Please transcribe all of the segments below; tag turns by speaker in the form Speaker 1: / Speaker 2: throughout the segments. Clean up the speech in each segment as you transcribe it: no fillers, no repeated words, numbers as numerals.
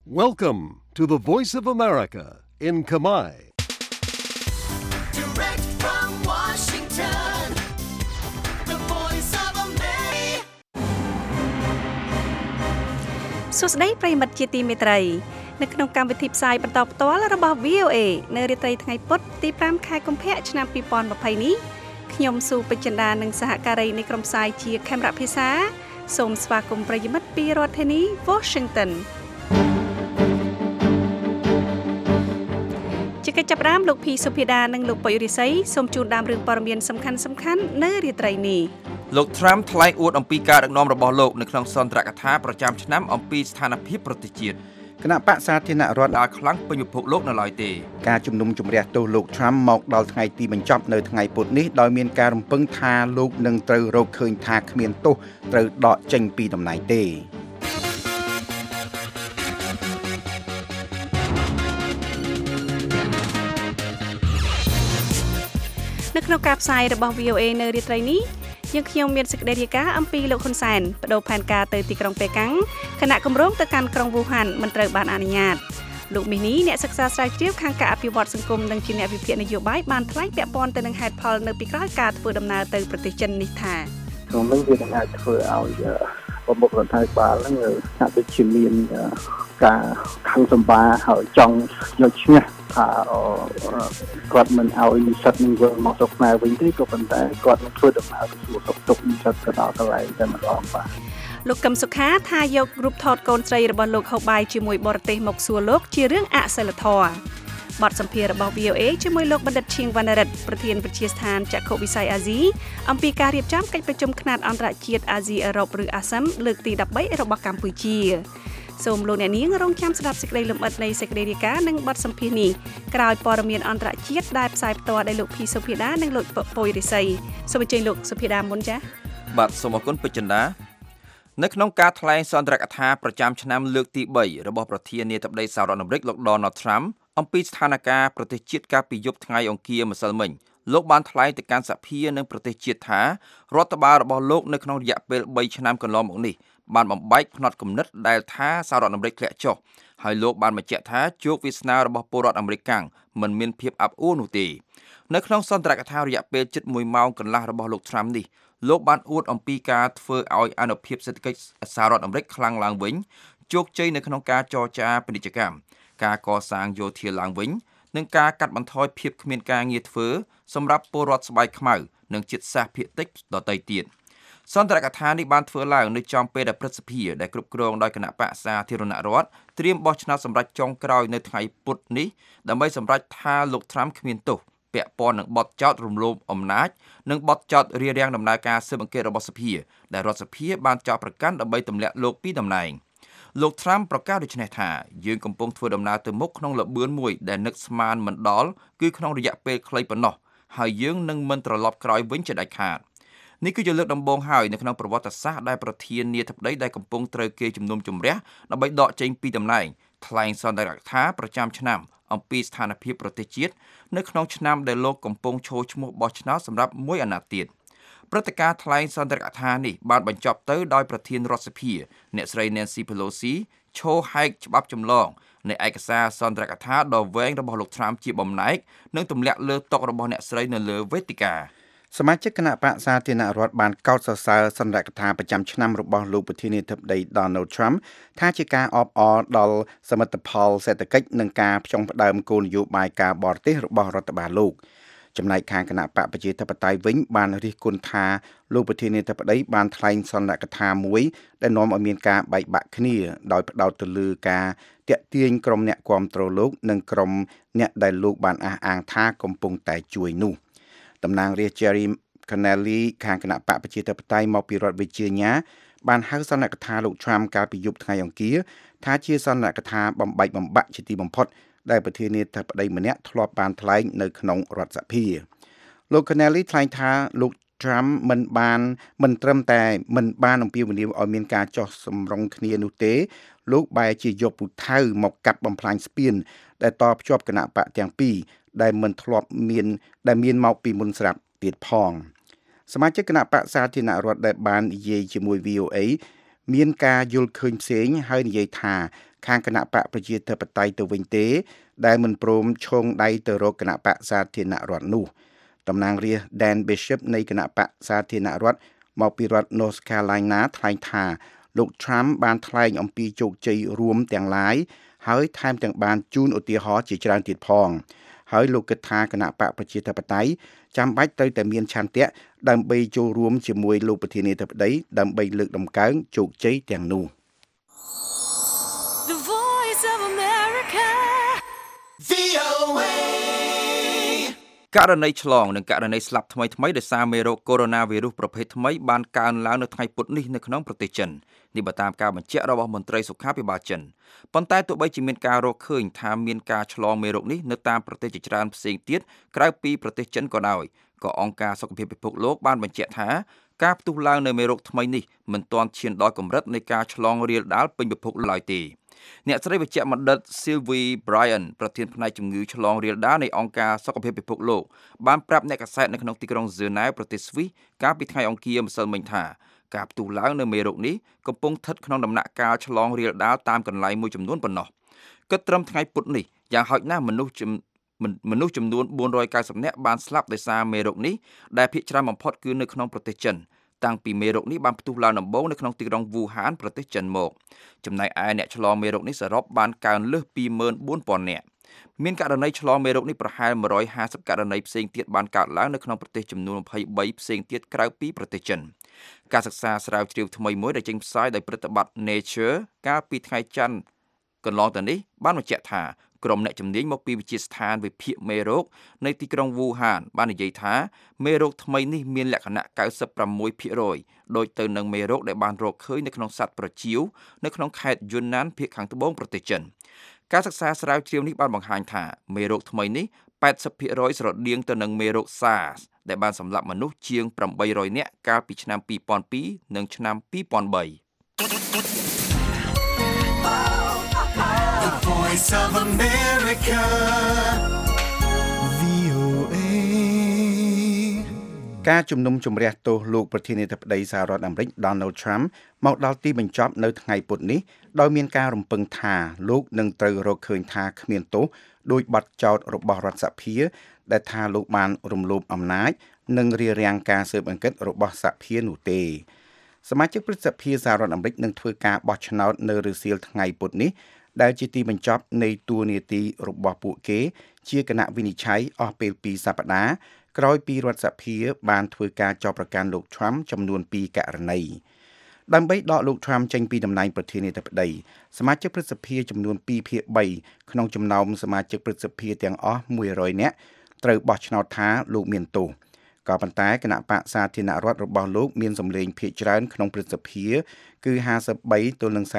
Speaker 1: Welcome to the Voice of America in Khmer.
Speaker 2: Direct from Washington, the Voice of America.
Speaker 3: សួស្តីប្រិយមិត្តជាទីមេត្រីនៅក្នុងកម្មវិធីផ្សាយបន្តផ្ទាល់របស់ VOA នៅរាត្រីថ្ងៃពុធទី5ខែកុម្ភៈឆ្នាំ2020នេះខ្ញុំស៊ូពេជ្ជដានិងសហការីនៃក្រុមផ្សាយជាខេមរៈភាសាសូមស្វាគមន៍ប្រិយមិត្តពីរដ្ឋធានី Washington ជាកិច្ចចាប់ផ្ដើមលោកភីសុភាដានិងលោកប៉ុយរិស័យសូមជូនដើមរឿងព័ត៌មានសំខាន់ៗនៅរាត្រីនេះ
Speaker 4: លោក Trump ថ្លែងអួតអំពីការដឹកនាំរបស់លោកនៅក្នុងសន្ទរកថាប្រចាំឆ្នាំអំពីស្ថានភាពប្រទេសជាតិ
Speaker 5: គណៈបក្សសាធារណរដ្ឋ
Speaker 4: ដែលខ្លាំងពេញពិភពលោកនៅឡើយទេ
Speaker 5: ការជំនុំជម្រះទោសលោក Trump មកដល់ថ្ងៃទីបញ្ចប់នៅថ្ងៃពុធនេះដោយមានការរំពឹងថាលោកនឹងត្រូវរកឃើញថាគ្មានទោសត្រូវដកចេញពីតំណែងទេ
Speaker 3: នៅក្នុងការផ្សាយរបស់ VOA នៅរាត្រីនេះយើងខ្ញុំមានសេចក្តីរាយការណ៍អំពីលោកហ៊ុនសែនបដូរផែនការទៅទីក្រុងប៉េកាំងខណៈគម្រោងទៅកាន់ក្រុងវូហានមិនត្រូវបានអនុញ្ញាតលោកមីនីអ្នកសិក្សាស្រាវជ្រាវខាងការអភិវឌ្ឍសង្គមនិងជាអ្នកវិភាគនយោបាយបានថ្លែងពាក់ព័ន្ធទៅនឹងហេតុផលនៅពីក្រោយការធ្វើដំណើរទៅប្រទេសចិននេះថា
Speaker 6: ក្នុងនោះវានឹងអាចធ្វើឲ្យប្រមុខរដ្ឋាភិបាលហ្នឹងហាក់ដូចជាមានការខឹងសម្បាហើយចង់យកឈ្នះថាគាត់មិនឲ្យនិស្សិតនឹងវិលមកស្រុកខ្មែរវិញទេក៏ប៉ុន្តែគាត់នឹងធ្វើដំណើរទៅសួរសុខទុក្ខនិស្សិតទៅដល់កន្លែងតែម្ដងបាទ
Speaker 3: លោកកឹមសុខាថាយករូបថតកូនស្រីរបស់លោកហូបាយជាមួយបរទេសមកសួរលោកជារឿងអសិលធម៌បទសម្ភាសន៍របស់ VOA ជាមួយលោកបណ្ឌិតឈៀងវណ្ណរិទ្ធប្រធានវិទ្យាស្ថានចក្ខុវិស័យអាស៊ីអំពីការរៀបចំកិច្ចប្រជុំខ្នាតអន្តរជាតិអាស៊ីអឺរ៉ុបឬ ASEM លើកទី13របស់កម្ពុជាសូមលោកអ្នកនាងរងចាំស្ដាប់សេចក្តីលម្អិតនៃសេចក្តីរាយការណ៍និងបទសម្ភាសន៍នេះក្រោយព័ត៌មានអន្តរជាតិដែលផ្សាយផ្ទាល់ដោយលោកភីសុភាដានិងលោកប៉ុយរិស័យសូមអញ្ជើញលោកសុភាដាមុនចា៎
Speaker 4: បាទសូមអរគុណពេជ្ជដានៅក្នុងការថ្លែងសន្ទរកថាប្រចាំឆ្នាំលើកទី3របស់ប្រធានាធិបតីសហរដ្ឋអាមេរិកលោក Donald Trump អំពីស្ថានភាពប្រទេសជាតិកាលពីយប់ថ្ងៃអង្គារម្សិលមិញលោកបានថ្លែងទៅកាន់សភានិងប្រទេសជាតិថារដ្ឋបាលរបស់លោកនៅក្នុងរយៈពេល3ឆ្នាំកន្លងមកនេះបានបំបែកផ្នត់គំនិតដែលថាសហរដ្ឋអាមេរិកធ្លាក់ចុះហើយលោកបានបញ្ជាក់ថាជោគវាសនារបស់ពលរដ្ឋអាមេរិកកាំងមិនមានភាពអាប់អួរនោះទេនៅក្នុងសន្ទរកថារយៈពេលជិត1ម៉ោងកន្លះរបស់លោក Trump នេះលោកបានអួតអំពីការធ្វើឲ្យអានុភាពសេដ្ឋកិច្ចសហរដ្ឋអាមេរិកខ្លាំងឡើងវិញជោគជ័យនៅក្នុងការចរចាពាណិជ្ជកម្មការកសាងយោធាឡើងវិញនិងការកាត់បន្ថយភាពគ្មានការងារធ្វើសម្រាប់ពលរដ្ឋស្បែកខ្មៅនិងជាតិសាសន៍ភាគតិចដទៃទៀតសន្ទរកថានេះបានធ្វើឡើងនៅចំពេលដែលព្រឹទ្ធសភាដែលគ្រប់គ្រងដោយគណៈបក្សសាធារណរដ្ឋត្រៀមបោះឆ្នោតសម្រេចចុងក្រោយនៅថ្ងៃពុធនេះដើម្បីសម្រេចថាលោក Trump គ្មានទោសពាក់ព័ន្ធនឹងបទចោទរំលោភអំណាចនិងបទចោទរារាំងដំណើរការស៊ើបអង្កេតរបស់សភាដែលរដ្ឋសភាបានចោទប្រកាន់ដើម្បីទម្លាក់លោកពីតំណែងលោក Trump ប្រកាសដូចនេះថាយើងកំពុងធ្វើដំណើរទៅមុខក្នុងល្បឿនមួយដែលនឹកស្មានមិនដល់គឺក្នុងរយៈពេលខ្លីប៉ុណ្ណោះហើយយើងនឹងមិនត្រឡប់ក្រោយវិញជាដាច់ខាតនេះគឺជាលើកដំបូងហើយនៅក្នុងប្រវត្តិសាស្ត្រដែលប្រធានាធិបតីដែលកំពុងត្រូវគេជំនុំជម្រះដើម្បីដកចេញពីតំណែងថ្លែងសន្ទរកថាប្រចាំឆ្នាំអំពីស្ថានភាពប្រទេសជាតិនៅក្នុងឆ្នាំដែលលោកកំពុងឈរឈ្មោះបោះឆ្នោតសម្រាប់មួយអាណត្តិទៀតព្រឹត្តិការណ៍ថ្លែងសន្ទរកថានេះបានបញ្ចប់ទៅដោយប្រធានរដ្ឋសភាអ្នកស្រី Nancy Pelosi ឈរហែកច្បាប់ចម្លងនៃឯកសារសន្ទរកថាដ៏វែងរបស់លោក Trump ជាបំណែកនិងទម្លាក់លើតុរបស់អ្នកស្រីនៅលើវេទិកា
Speaker 5: សមាជិកគណៈបក្សសាធារណរដ្ឋបានកោតសរសើរសន្ទរកថាប្រចាំឆ្នាំរបស់លោកប្រធានាធិបតី Donald Trump ថាជាការអបអរដល់សមិទ្ធផលសេដ្ឋកិច្ចនិងការផ្ចង់ផ្ដើមគោលនយោបាយការបរទេសរបស់រដ្ឋបាលលោកចំណែកខាងគណៈបកប្រជាធិបតេយ្យវិញបានរិះគន់ថាលោកប្រធានាធិបតីបានថ្លែងសន្ទរកថាមួយដែលនាំឲ្យមានការបែកបាក់គ្នាដោយផ្ដោតទៅលើការតាក់ទាញក្រុមអ្នកគាំទ្រលោកនិងក្រុមអ្នកដែលលោកបានអះអាងថាកំពុងតែជួយនោះតំណាងរាស្ត្រ Jerry Connelly ខាងគណៈបកប្រជាធិបតេយ្យមកពីរដ្ឋ Virginia បានហៅសន្ទរកថាលោក Trump កាលពីយប់ថ្ងៃអង្គារថាជាសន្ទរកថាបំបែកបំបាក់ជាទីបំផុតដែលប្រធានាធិបតីម្នាក់ធ្លាប់បានថ្លែងនៅក្នុងរដ្ឋសភាលោក Connelly ថ្លែងថាលោក Trump មិនត្រឹមតែមិនបានអំពាវនាវឲ្យមានការចោះសម្រុងគ្នានោះទេលោកបែរជាយកពូថៅមកកាត់បំផ្លាញស្ពានដែលតភ្ជាប់គណៈបកទាំងពីរដែលមិនធ្លាប់មានមកពីមុនស្រាប់ទៀតផងសមាជិកគណៈបក្សសាធារណរដ្ឋដែលបាននិយាយជាមួយ VOA មានការយល់ឃើញផ្សេងហើយនិយាយថាខាងគណៈបកប្រជាធិបតេយ្យទៅវិញទេដែលមិនព្រមឈោងដៃទៅរកគណៈបកសាធារណរដ្ឋនោះតំណាងរាស្ត្រ Dan Bishop នៃគណៈបកសាធារណរដ្ឋមកពីរដ្ឋ North Carolina ថ្លែងថាលោក Trump បានថ្លែងអំពីជោគជ័យរួមទាំងឡាយហើយថែមទាំងបានជូនឧទាហរណ៍ជាច្រើនទៀតផងហើយលោកគិតថាគណៈបកប្រជាធិបតេយ្យចាំបាច់ត្រូវតែមានឆន្ទៈដើម្បីចូលរួមជាមួយលោកប្រធានាធិបតីដើម្បីលើកដំកើងជោគជ័យទាំងនោះ
Speaker 2: The Voice of America VOA
Speaker 4: ករណីឆ្លងនិងករណីស្លាប់ថ្មីៗដោយសារមេរោគកូវីដ -19 ប្រភេទថ្មីបានកើនឡើងនៅថ្ងៃពុធនេះនៅក្នុងប្រទេសចិននេះបើតាមការបញ្ជាក់របស់មន្ត្រីសុខាភិបាលចិនប៉ុន្តែទោះបីជាមានការរកឃើញថាមានការឆ្លងមេរោគនេះនៅតាមប្រទេសជាច្រើនផ្សេងទៀតក្រៅពីប្រទេសចិនក៏ដោយក៏អង្គការសុខភាពពិភពលោកបានបញ្ជាក់ថាការផ្ទុះឡើងនៃមេរោគថ្មីនេះមិនទាន់ឈានដល់កម្រិតនៃការឆ្លងរាលដាលពេញពិភពឡើយទេអ្នកស្រីវេជ្ជបណ្ឌិត Sylvie Bryan ប្រធានផ្នែកជំងឺឆ្លងរាលដាលនៃអង្គការសុខភាពពិភពលោកបានប្រាប់អ្នកកាសែតនៅក្នុងទីក្រុង Geneva ប្រទេសស្វីសកាលពីថ្ងៃអង្គារម្សិលមិញថាការផ្ទុះឡើងនៃមេរោគនេះកំពុងស្ថិតក្នុងដំណាក់កាលឆ្លងរាលដាលតាមកន្លែងមួយចំនួនប៉ុណ្ណោះគិតត្រឹមថ្ងៃពុធនេះយ៉ាងហោចណាស់មនុស្សចំនួន490នាក់បានស្លាប់ដោយសារមេរោគនេះដែលភាគច្រើនបំផុតគឺនៅក្នុងប្រទេសចិនតាំងពីមេរោគនេះបានផ្ទុះឡើងដំបូងនៅក្នុងទីក្រុងវូហានប្រទេសចិនមកចំណែកឯអ្នកឆ្លងមេរោគនេះសរុបបានកើនលើសពី 24,000 នាក់មានករណីឆ្លងមេរោគនេះប្រហែល150ករណីផ្សេងទៀតបានកើតឡើងនៅក្នុងប្រទេសចំនួន23ផ្សេងទៀតក្រៅពីប្រទេសចិនការសិក្សាស្រាវជ្រាវថ្មីមួយដែលចេញផ្សាយដោយព្រឹត្តិបទ Nature កាលពីថ្ងៃច័ន្ទកន្លងទៅនេះបានបញ្ជាក់ថាក្រុមអ្នកជំនាញមកពីវិទ្យាស្ថានវិភាគមេរោគនៅទីក្រុងវូហានបាននិយាយថាមេរោគថ្មីនេះមានលក្ខណៈ 96% ដូចទៅនឹងមេរោគដែលបានរកឃើញនៅក្នុងសត្វប្រចៀវនៅក្នុងខេត្តយួនណានភាគខាងត្បូងប្រទេសចិនការសិក្សាស្រាវជ្រាវនេះបានបង្ហាញថាមេរោគថ្មីនេះ 80% ស្រដៀងទៅនឹងមេរោគ SARS ដែលបានសម្លាប់មនុស្សជាង800នាក់កាលពីឆ្នាំ2002និងឆ្នាំ2003
Speaker 2: Voice of America VOA
Speaker 5: ការជំនុំជម្រះទោសលោកប្រធានាធិបតីសហរដ្ឋអាមេរិក Donald Trump មកដល់ទីបញ្ចប់នៅថ្ងៃពុធនេះដោយមានការរំពឹងថាលោកនឹងត្រូវរកឃើញថាគ្មានទោសដោយបទចោទរបស់រដ្ឋសភាដែលថាលោកបានរំលោភអំណាចនិងរារាំងការស៊ើបអង្កេតរបស់សភានោះទេសមាជិកព្រឹទ្ធសភាសហរដ្ឋអាមេរិកនឹងធ្វើការបោះឆ្នោតនៅរសៀលថ្ងៃពុធនេះដែលជាទីបញ្ចប់នៃតួនាទីរបស់ពួកគេជាគណៈវិនិច្ឆ័យអស់ពេល2សប្តាហ៍ក្រោយពីរដ្ឋសភាបានធ្វើការចោទប្រកាន់លោក Trump ចំនួន2ករណីដើម្បីដកលោក Trump ចេញពីតំណែងប្រធានាធិបតីសមាជិកព្រឹទ្ធសភាចំនួន2/3ក្នុងចំណោមសមាជិកព្រឹទ្ធសភាទាំងអស់100នាក់ត្រូវបោះឆ្នោតថាលោកមានទោសក៏ប៉ុន្តែគណៈបកសាធារណរដ្ឋរបស់លោកមានសម្លេងភាគច្រើនក្នុងព្រឹទ្ធសភាគឺ53ទល់នឹង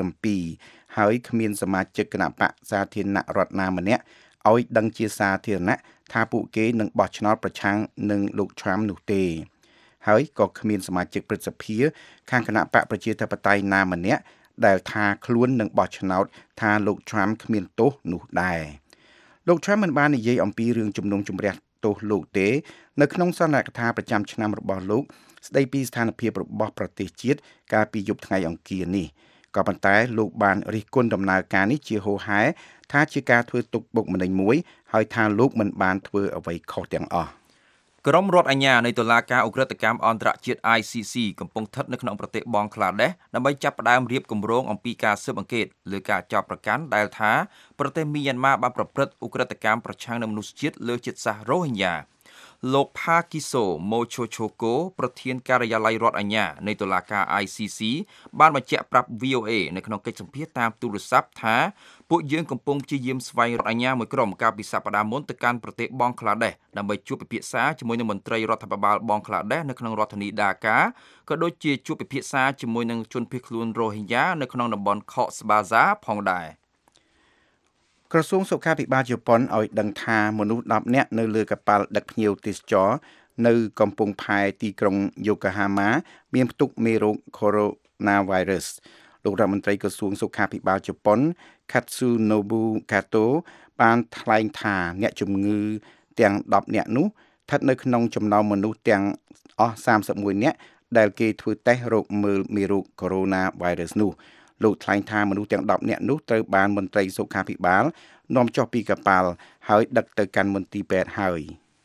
Speaker 5: 47ហើយគ្មានសមាជិកគណៈបកសាធារណរដ្ឋណាម្នាក់ឲ្យដឹងជាសាធារណៈថាពួកគេនឹងបោះឆ្នោតប្រឆាំងនឹងលោក Trump នោះទេហើយក៏គ្មានសមាជិកព្រឹទ្ធសភាខាងគណៈបកប្រជាធិបតេយ្យណាម្នាក់ដែលថាខ្លួននឹងបោះឆ្នោតថាលោក Trump គ្មានទោសនោះដែរលោក Trump មិនបាននិយាយអំពីរឿងជំនុំជម្រះទោសលោកទេនៅក្នុងសន្និសីទប្រចាំឆ្នាំរបស់លោកស្ដីពីស្ថានភាពរបស់ប្រទេសជាតិកាលពីយប់ថ្ងៃអង្គារនេះក៏ប៉ុន្តែលោកបានរិះគន់ដំណើរការនេះជាហូរហែថាជាការធ្វើទុកបុកម្នេញមួយហើយថាលោកមិនបានធ្វើអ្វីខុសទាំងអស់
Speaker 4: ក្រុមរដ្ឋអាជ្ញានៃតុលាការឧក្រិដ្ឋកម្មអន្តរជាតិ ICC កំពុងស្ថិតនៅក្នុងប្រទេសបង់ក្លាដេសដើម្បីចាប់ផ្ដើមរៀបគម្រោងអំពីការស៊ើបអង្កេតលើការចាប់ប្រកាន់ដែលថាប្រទេសមីយ៉ាន់ម៉ាបានប្រព្រឹត្តឧក្រិដ្ឋកម្មប្រឆាំងនឹងមនុស្សជាតិលើជាតិសាសន៍រ៉ូហិញ៉ាលោកផាគីសូម៉ូឆូឆូកូប្រធានការិយាល័យរដ្ឋអាជ្ញានៃតុលាការ ICC បានបញ្ជាក់ប្រាប់ VOA នៅក្នុងកិច្ចសម្ភាសន៍តាមទូរស័ព្ទថាពួកយើងកំពុងព្យាយាមស្វែងរកអាជ្ញាមួយក្រុមកាលពីសប្តាហ៍មុនទៅកាន់ប្រទេសបង់ក្លាដេសដើម្បីជួបពិភាក្សាជាមួយនឹងមន្ត្រីរដ្ឋាភិបាលបង់ក្លាដេសនៅក្នុងរដ្ឋធានីដាកាក៏ដូចជាជួបពិភាក្សាជាមួយនឹងជនភៀសខ្លួនរ៉ូហិញ៉ានៅក្នុងតំបន់ខកស្បាហ្សាផងដែរ
Speaker 5: ក្រសួងសុខាភិបាលជប៉ុនឲ្យដឹងថាមនុស្ស10នាក់នៅលើកប៉ាល់ដឹកភ្ញៀវទេសចរនៅកំពង់ផែទីក្រុងយូកាហាម៉ាមានផ្ទុកមេរោគ Coronavirus លោករដ្ឋមន្ត្រីក្រសួងសុខាភិបាលជប៉ុន Katsunobu Kato បានថ្លែងថាអ្នកជំងឺទាំង10នាក់នោះស្ថិតនៅក្នុងចំណោមមនុស្សទាំងអស់31នាក់ដែលគេធ្វើតេស្តរោគមើលមេរោគ Coronavirus នោះលោកថ្លែងថាមនុស្សទាំង10នាក់នោះត្រូវបានមន្ត្រីសុខាភិបាលនាំចុះពីកប៉ាល់ហើយដឹកទៅកាន់មន្ទីរពេទ្យហើយ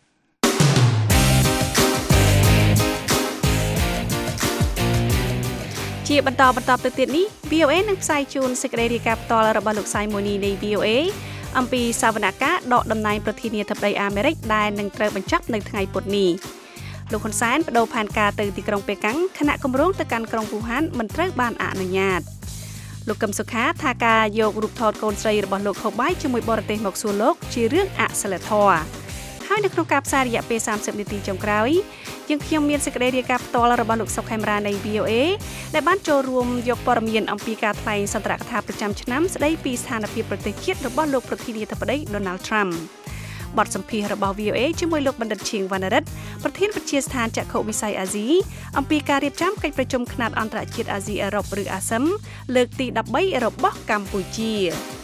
Speaker 3: ជាបន្តទៅទៀតនេះ VOA នឹងផ្សាយជូនសេចក្តីរាយការណ៍ផ្ទាល់របស់លោក Simoni នៃ VOA អំពីសវនកម្មដកតំណែងប្រធានាធិបតីអាមេរិកដែលនឹងត្រូវបញ្ចប់នៅថ្ងៃពុធនេះលោកហ៊ុនសែនបដូរផែនការទៅទីក្រុងប៉េកាំងខណៈគម្រោងទៅកាន់ក្រុងវូហានមិនត្រូវបានអនុញ្ញាតលោកកឹមសុខាថាការយករូបថតកូនស្រីរបស់លោកហូបៃជាមួយបរទេសមកសួរលោកជារឿងអសិលធម៌ហើយនៅក្នុងការផ្សាយរយៈពេល30នាទីចុងក្រោយយើងខ្ញុំមានសេចក្តីរាយការណ៍ផ្ទាល់របស់លោកសុកខេមរានៃ VOA ដែលបានចូលរួមយកព័ត៌មានអំពីការថ្លែងសន្ទរកថាប្រចាំឆ្នាំស្តីពីស្ថានភាពប្រទេសជាតិរបស់លោកប្រធានាធិបតី Donald Trump បទសម្ភាសន៍របស់ VOA ជាមួយលោកបណ្ឌិតឈៀងវណ្ណរិទ្ធប្រធានវិទ្យាស្ថានចក្ខុវិស័យអាស៊ីអំពីការរៀបចំកិច្ចប្រជុំខ្នាតអន្តរជាតិអាស៊ីអឺរ៉ុបឬ ASEM លើកទី13របស់កម្ពុជា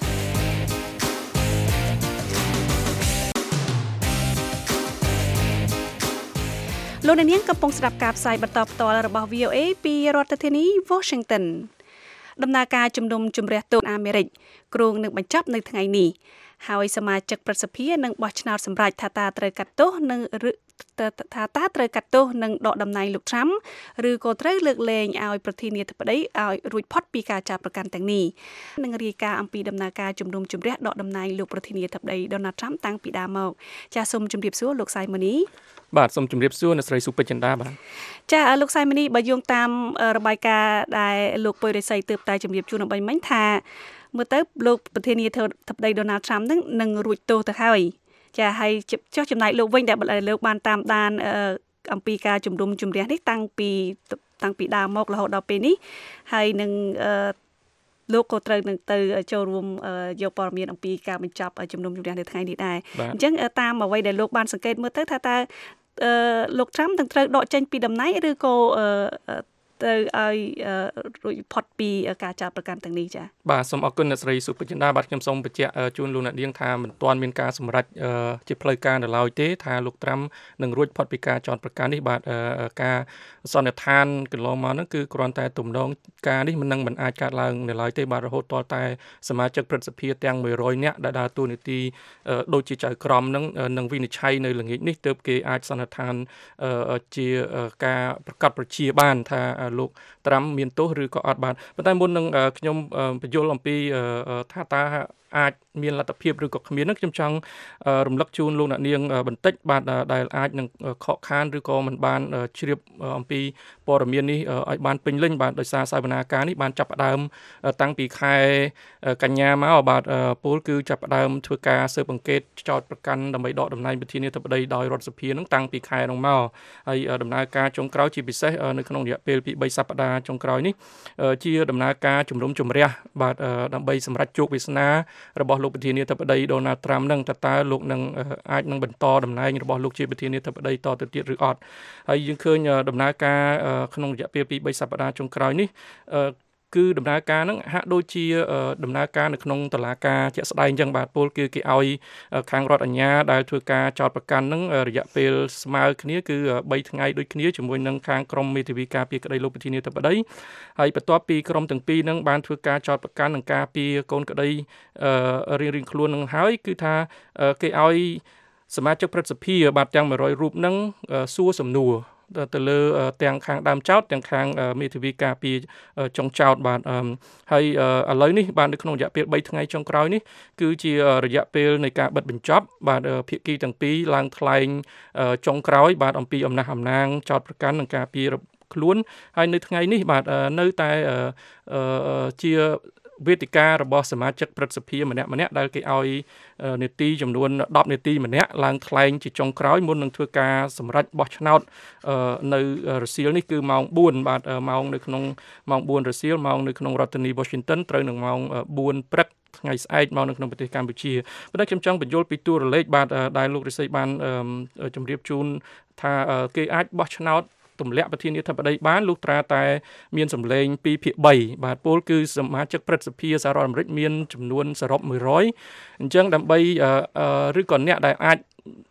Speaker 3: លោកនាងកំពុងស្ដាប់ការផ្សាយបន្តផ្ទាល់របស់ VOA ពីរដ្ឋធានី Washington ដំណើរការជំនុំជម្រះទោសអាមេរិកគ្រោងនឹងបញ្ចប់នៅថ្ងៃនេះហើយសមាជិកប្រសិទ្ធិនឹងបោះឆ្នោតសម្រេចថាតើត្រូវកាត់ទោសនឹងត្រូវកាត់ទោសនឹងដកតំណែងលោក Trump ឬក៏ត្រូវលើកលែងឲ្យប្រធានាធិបតីឲ្យរួចផុតពីការចាប់ប្រកាន់ទាំងនេះនឹងរាយការណ៍អំពីដំណើរការជំនុំជម្រះដកតំណែងលោកប្រធានាធិបតី Donald Trump តាំងពីដើមមកចាសសូមជម្រាបសួរលោក Simoni
Speaker 7: បាទសូមជម្រាបសួរអ្នកស្រីសុពេជ្រចិន្តាបាទ
Speaker 3: ចាលោក Simoni បើយោងតាមរបាយការណ៍ដែលលោកពុយរិស័យទើបតែជម្រាបជូនអំបញ្ញមិញថាមើលទៅលោកប្រធានាធិបតី Donald Trump នឹងរួចទោសទៅហើយចាហើយចុះចំណែកលោកវិញដែលលោកបានតាមដានអំពីការជំនុំជម្រះនេះតាំងពីដើមមករហូតដល់ពេលនេះហើយនឹងលោកក៏ត្រូវនឹងទៅចូលរួមយកព័ត៌មានអំពីការបញ្ចប់ជំនុំជម្រះនៅថ្ងៃនេះដែរអញ្ចឹងតាមអ្វីដែលលោកបានសង្កេតមើលទៅថាតើលោក Trump នឹងត្រូវដកចេញពីតំណែងឬក៏ទៅឲ្យរួចផុតពីការចាប់ប្រកាន់ទាំងនេះចា៎
Speaker 7: បាទសូមអរគុណអ្នកស្រីសុពេជ្រចិន្តាបាទខ្ញុំសូមបញ្ជាក់ជូនលោកអ្នកនាងថាមិនទាន់មានការសម្រេចជាផ្លូវការនៅឡើយទេថាលោក Trump នឹងរួចផុតពីការចោទប្រកាន់នេះបាទការសន្និដ្ឋានកន្លងមកហ្នឹងគឺគ្រាន់តែទំនងការនេះមិនអាចកើតឡើងនៅឡើយទេបាទរហូតតតែសមាជិកព្រឹទ្ធសភាទាំង100នាក់ដែលដើរតួនាទីដូចជាចៅក្រមហ្នឹងនឹងវិនិច្ឆ័យនៅល្ងាចនេះទើបគេអាចសន្និដ្ឋានជាការប្រកាសប្រជាបានថាលោក Trump មានទោសឬក៏អត់បាទប៉ុន្តែមុននឹងខ្ញុំបញ្យល់អំពីថាតើអាចមានលទ្ធភាពឬក៏គ្មាននឹងខ្ញុំចង់រំលឹកជូនលោកអ្នកនាងបន្តិចបាទដែលអាចនឹងខកខានឬក៏មិនបានជ្រាបអំពីព័ត៌មាននេះឲ្យបានពេញលេញបាទដោយសារសវនាការនេះបានចាប់ផ្ដើមតាំងពីខែកញ្ញាមកបាទពលគឺចាប់ផ្ដើមធ្វើការស៊ើបអង្កេតចោទប្រកាន់ដើម្បីដកតំណែងប្រធានាធិបតីដោយរដ្ឋសភានឹងតាំងពីខែនោះមកហើយដំណើរការចុងក្រោយជាពិសេសនៅក្នុងរយៈពេលពី3សប្តាហ៍ចុងក្រោយនេះជាដំណើរការជំនុំជម្រះបាទដើម្បីសម្រេចជោគវាសនារបស់លោកប្រធានាធិបតី Donald Trump នឹងតើលោកនឹងអាចនឹងបន្តតំណែងរបស់លោកជាប្រធានាធិបតីតទៅទៀតឬអត់ហើយយើងឃើញដំណើរការក្នុងរយៈពេលពី3សប្តាហ៍ចុងក្រោយនេះគឺដំណើរការហ្នឹងហាក់ដូចជាដំណើរការនៅក្នុងតុលាការជាក់ស្ដែងអញ្ចឹងបាទពលគឺគេឲ្យខាងរដ្ឋអាជ្ញាដែលធ្វើការចោទប្រកាន់ហ្នឹងរយៈពេលស្មើគ្នាគឺ3ថ្ងៃដូចគ្នាជាមួយនឹងខាងក្រមមេធាវីការពារក្តីលោកប្រធានាធិបតីហើយបន្ទាប់ពីក្រមទាំងពីរហ្នឹងបានធ្វើការចោទប្រកាន់នឹងការពារកូនក្តីរៀងៗខ្លួននឹងហើយគឺថាគេឲ្យសមាជិកព្រឹទ្ធសភាបាទទាំង100រូបហ្នឹងសួរសំណួរទៅលើទាំងខាងដើមចោតទាំងខាងមេធាវីការពារចុងចោតបាទហើយឥឡូវនេះបាទនៅក្នុងរយៈពេល3ថ្ងៃចុងក្រោយនេះគឺជារយៈពេលនៃការបិទបញ្ចប់បាទភាគីទាំងពីរឡើងថ្លែងចុងក្រោយបាទអំពីអំណះអំណាងចោតប្រកាន់និងការពារខ្លួនហើយនៅថ្ងៃនេះបាទនៅតែជាវេទិការបស់សមាជិកព្រឹទ្ធសភាម្នាក់ដែលគេឲ្យនាទីចំនួន10នាទីម្នាក់ឡើងថ្លែងជាចុងក្រោយមុននឹងធ្វើការសម្រេចបោះឆ្នោតនៅរសៀលនេះគឺម៉ោង4បាទម៉ោងនៅក្នុងម៉ោង4រសៀលម៉ោងនៅក្នុងរដ្ឋធានី Washington ត្រូវនឹងម៉ោង4ព្រឹកថ្ងៃស្អែកមកនៅក្នុងប្រទេសកម្ពុជាប៉ុន្តែខ្ញុំចង់បញ្យល់ពីតួលេខបាទដែលលោករិស័យបានជម្រាបជូនថាគេអាចបោះឆ្នោតទម្លាក់ប្រធានាធិបតីបានលុះត្រាតែមានសម្លេង2/3បាទពលគឺសមាជិកព្រឹទ្ធសភាសហរដ្ឋអាមេរិកមានចំនួនសរុប100អញ្ចឹងដើម្បីឬក៏អ្នកដែលអាច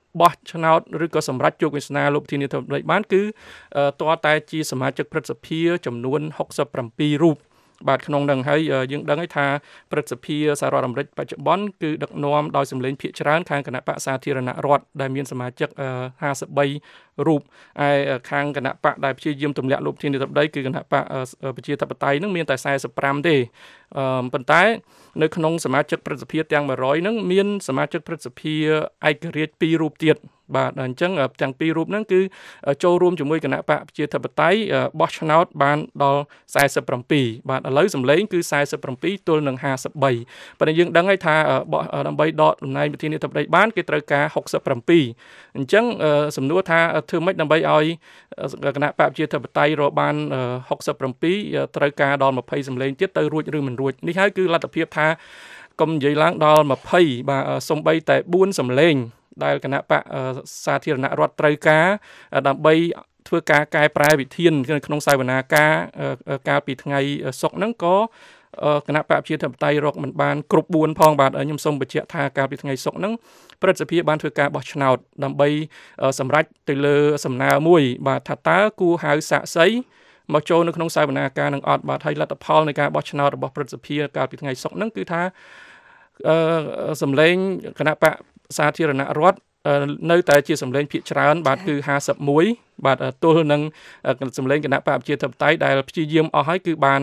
Speaker 7: បោះឆ្នោតឬក៏សម្រាប់ជោគវាសនាលោកប្រធានាធិបតីបានគឺតើតែជាសមាជិកព្រឹទ្ធសភាចំនួន67រូបបាទក្នុងនឹងហើយយើងដឹងហើយថាព្រឹទ្ធសភាសហរដ្ឋអាមេរិកបច្ចុប្បន្នគឺដឹកនាំដោយសម្លេងភាគច្រើនខាងគណៈបកសាធារណរដ្ឋដែលមានសមាជិក53រូបហើយខាងគណៈបកដែលព្យាយាមទម្លាក់លោកប្រធានាធិបតីគឺគណៈបកប្រជាធិបតេយ្យនឹងមានតែ45ទេប៉ុន្តែនៅក្នុងសមាជិកព្រឹទ្ធសភាទាំង100ហ្នឹងមានសមាជិកព្រឹទ្ធសភាឯករាជ្យ2រូបទៀតបាទអញ្ចឹងទាំង2រូបហ្នឹងគឺចូលរួមជាមួយគណៈបកប្រជាធិបតេយ្យបោះឆ្នោតបានដល់47បាទឥឡូវសម្លេងគឺ47ទល់នឹង53ប៉ុន្តែយើងដឹងហើយថាដើម្បីដកតំណែងប្រធានាធិបតីបានគេត្រូវការ67អញ្ចឹងសំណួរថាធ្វើម៉េចដើម្បីឲ្យគណៈបកប្រជាធិបតេយ្យរកបាន67ត្រូវការដល់20សម្លេងទៀតទៅរួចឬមិនរួចនេះហើយគឺលទ្ធភាពថាកុំនិយាយឡើងដល់20បាទសំបីតែ4សម្លេងដែលគណៈបកសាធារណរដ្ឋត្រូវការដើម្បីធ្វើការកែប្រែវិធានក្នុងសាវនាការកាលពីថ្ងៃសុក្រហ្នឹងក៏គណៈបកប្រជាធិបតេយ្យរកមិនបានគ្រប់4ផងបាទខ្ញុំសូមបញ្ជាក់ថាកាលពីថ្ងៃសុក្រហ្នឹងព្រឹទ្ធសភាបានធ្វើការបោះឆ្នោតដើម្បីសម្រេចទៅលើសំណើមួយបាទថាតើគួរហៅសាក្សីមកចូលនៅក្នុងសាវនាការនឹងអត់បាទហើយលទ្ធផលនៃការបោះឆ្នោតរបស់ព្រឹទ្ធសភាកាលពីថ្ងៃសុក្រហ្នឹងគឺថាសម្លេងគណៈបកសាធារណរដ្ឋនៅតែជាសម្លេងភាគច្រើនបាទគឺ51បាទទល់នឹងសម្លេងគណៈបកប្រជាធិបតេយ្យដែលព្យាយាមអស់ហើយគឺបាន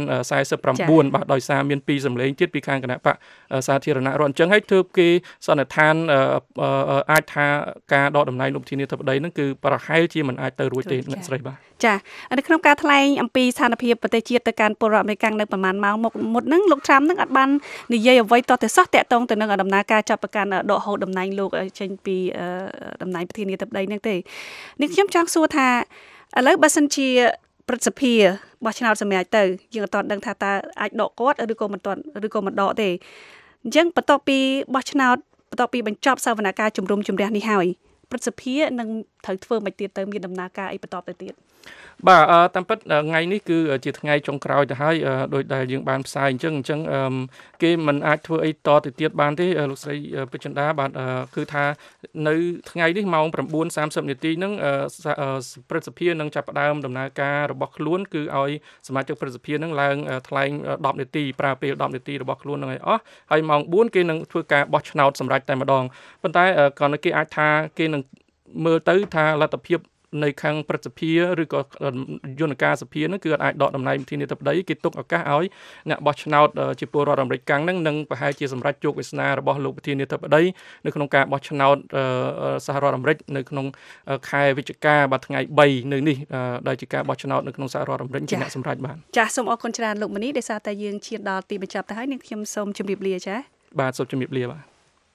Speaker 7: 49បាទដោយសារមាន2សម្លេងទៀតពីខាងគណៈបកសាធារណរដ្ឋអញ្ចឹងហើយទើបគេសន្និដ្ឋានអាចថាការដកតំណែងលោកប្រធានាធិបតីនឹងគឺប្រហែលជាមិនអាចទៅរួចទេអ្នកស្រីបាទ
Speaker 3: ចានៅក្នុងការថ្លែងអំពីស្ថានភាពប្រទេសជាតិទៅកាន់ពលរដ្ឋអាមេរិកនៅប្រហែលម៉ោងមុនហ្នឹងលោកត្រាំនឹងអត់បាននិយាយអ្វីតទៅសោះតាក់ទងទៅនឹងដំណើរការចាប់ប្រកាន់ដកហូតតំណែងលោកចេញពីតំណែងប្រធានាធិបតីហ្នឹងទេនេះខ្ញុំចង់សួរថាឥឡូវបើសិនជាព្រឹទ្ធសភាបោះឆ្នោតសម្រាប់ទៅយើងអត់ទាន់ដឹងថាតើអាចដកគាត់ឬក៏មិនទាន់ឬក៏មិនដកទេអញ្ចឹងបន្ទាប់ពីបោះឆ្នោតបន្ទាប់ពីបញ្ចប់សវនកម្មជំរុំជម្រះនេះហើយព្រឹទ្ធសភានឹងត្រូវធ្វើមិនទៀតទៅមានដំណើរការអីបន្តទៅទៀត
Speaker 7: បាទតាមពិតថ្ងៃនេះគឺជាថ្ងៃចុងក្រោយទៅហើយដោយដែលយើងបានផ្សាយអញ្ចឹងគេមិនអាចធ្វើអីតទៅទៀតបានទេលោកស្រីពេជ្រចិន្តាបាទគឺថានៅថ្ងៃនេះម៉ោង 9:30 នាទីហ្នឹងព្រឹទ្ធសភានឹងចាប់ផ្ដើមដំណើរការរបស់ខ្លួនគឺឲ្យសមាជិកព្រឹទ្ធសភានឹងឡើងថ្លែង10នាទីប្រើពេល10នាទីរបស់ខ្លួននឹងឲ្យអស់ហើយម៉ោង 4គេនឹងធ្វើការបោះឆ្នោតសម្រេចតែម្ដងប៉ុន្តែក៏គេអាចថាគេនឹងមើលទៅថាលទ្ធភាពនៅខាងព្រឹទ្ធសភាឬក៏យន្តការសភាហ្នឹងគឺអាចដកតំណែងប្រធានាធិបតីគេទុកឱកាសឲ្យអ្នកបោះឆ្នោតជាពលរដ្ឋអាមេរិកកាំងហ្នឹងនឹងប្រហែលជាសម្រេចជោគវាសនារបស់លោកប្រធានាធិបតីនៅក្នុងការបោះឆ្នោតសហរដ្ឋអាមេរិកនៅក្នុងខែវិច្ឆិកាបាទថ្ងៃ3នៅនេះដែលជាការបោះឆ្នោតនៅក្នុងសហរដ្ឋអាមេរិកជាអ្នកសម្រេចបាន
Speaker 3: ចាសសូមអរគុណច្រើនលោកមនីដែលសារតែយើងឈានដល់ទីបញ្ចប់ទៅហើយនឹងខ្ញុំសូមជម្រាបលាចា៎
Speaker 7: បាទសូមជម្រាបលាបាទ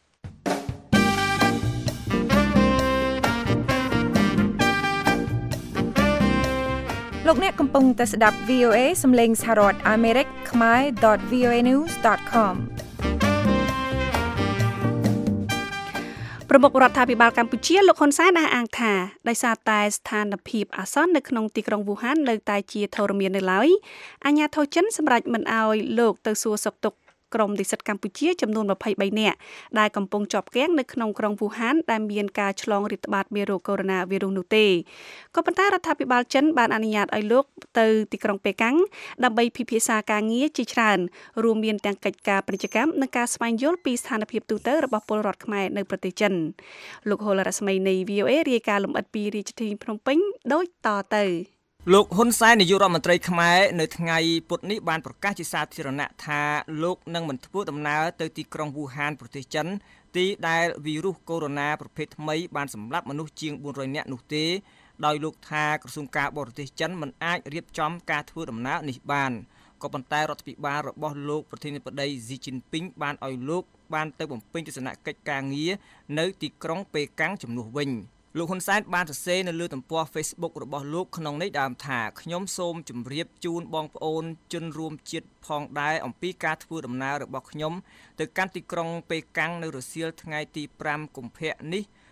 Speaker 8: លោកអ្នកកំពុងតែស្ដាប់ VOA សំឡេងសហរដ្ឋអាមេរិកkhmer.voanews.com
Speaker 3: ប្រមុខរដ្ឋាភិបាលកម្ពុជាលោកហ៊ុនសែនអះអាងថាដោយសារតែស្ថានភាពអាសន្ននៅក្នុងទីក្រុងវូហាននៅតែជាធរមាននៅឡើយអាជ្ញាធរចិនសម្រេចមិនឲ្យលោកទៅសួរសុខទុក្ខក្រុមនិស្សិតកម្ពុជាចំនួន23នាក់ដែលកំពុងជាប់គាំងនៅក្នុងក្រុងវូហានដែលមានការឆ្លងរាតត្បាតមេរោគកូវីដ -19 នោះទេក៏ប៉ុន្តែរដ្ឋាភិបាលចិនបានអនុញ្ញាតឲ្យលោកទៅទីក្រុងប៉េកាំងដើម្បីពិភាក្សាការងារជាច្រើនរួមមានទាំងកិច្ចការពាណិជ្ជកម្មនិងការស្វែងយល់ពីស្ថានភាពទូទៅរបស់ពលរដ្ឋខ្មែរនៅប្រទេសចិនលោកហុលរស្មីនៃ VOA រាយការណ៍លម្អិតពីរាជធានីភ្នំពេញដូចតទៅ
Speaker 9: លោកហ៊ុនសែននាយករដ្ឋមន្ត្រីខ្មែរនៅថ្ងៃពុធនេះបានប្រកាសជាសាធារណៈថាលោកនឹងមិនធ្វើដំណើរទៅទីក្រុងវូហានប្រទេសចិនទីដែលវីរុសកូវីដ -19 ប្រភេទថ្មីបានសម្លាប់មនុស្សជាង400នាក់នោះទេដោយលោកថាក្រសួងការបរទេសចិនមិនអាចរៀបចំការធ្វើដំណើរនេះបានក៏ប៉ុន្តែរដ្ឋាភិបាលរបស់លោកប្រធានាធិបតីស៊ីជីនពីងបានឲ្យលោកបានទៅបំពេញទស្សនកិច្ចការងារនៅទីក្រុងប៉េកាំងជំនួសវិញលោកហ៊ុនសែនបានសរសេរនៅលើទំព័រ Facebook របស់លោកក្នុងន័យដើមថាខ្ញុំសូមជម្រាបជូនបងប្អូនជនរួមជាតិផងដែរអំពីការធ្វើដំណើររបស់ខ្ញុំទៅកាន់ទីក្រុងប៉េកាំងនៅរសៀលថ្ងៃទី5កុម្ភៈនេះ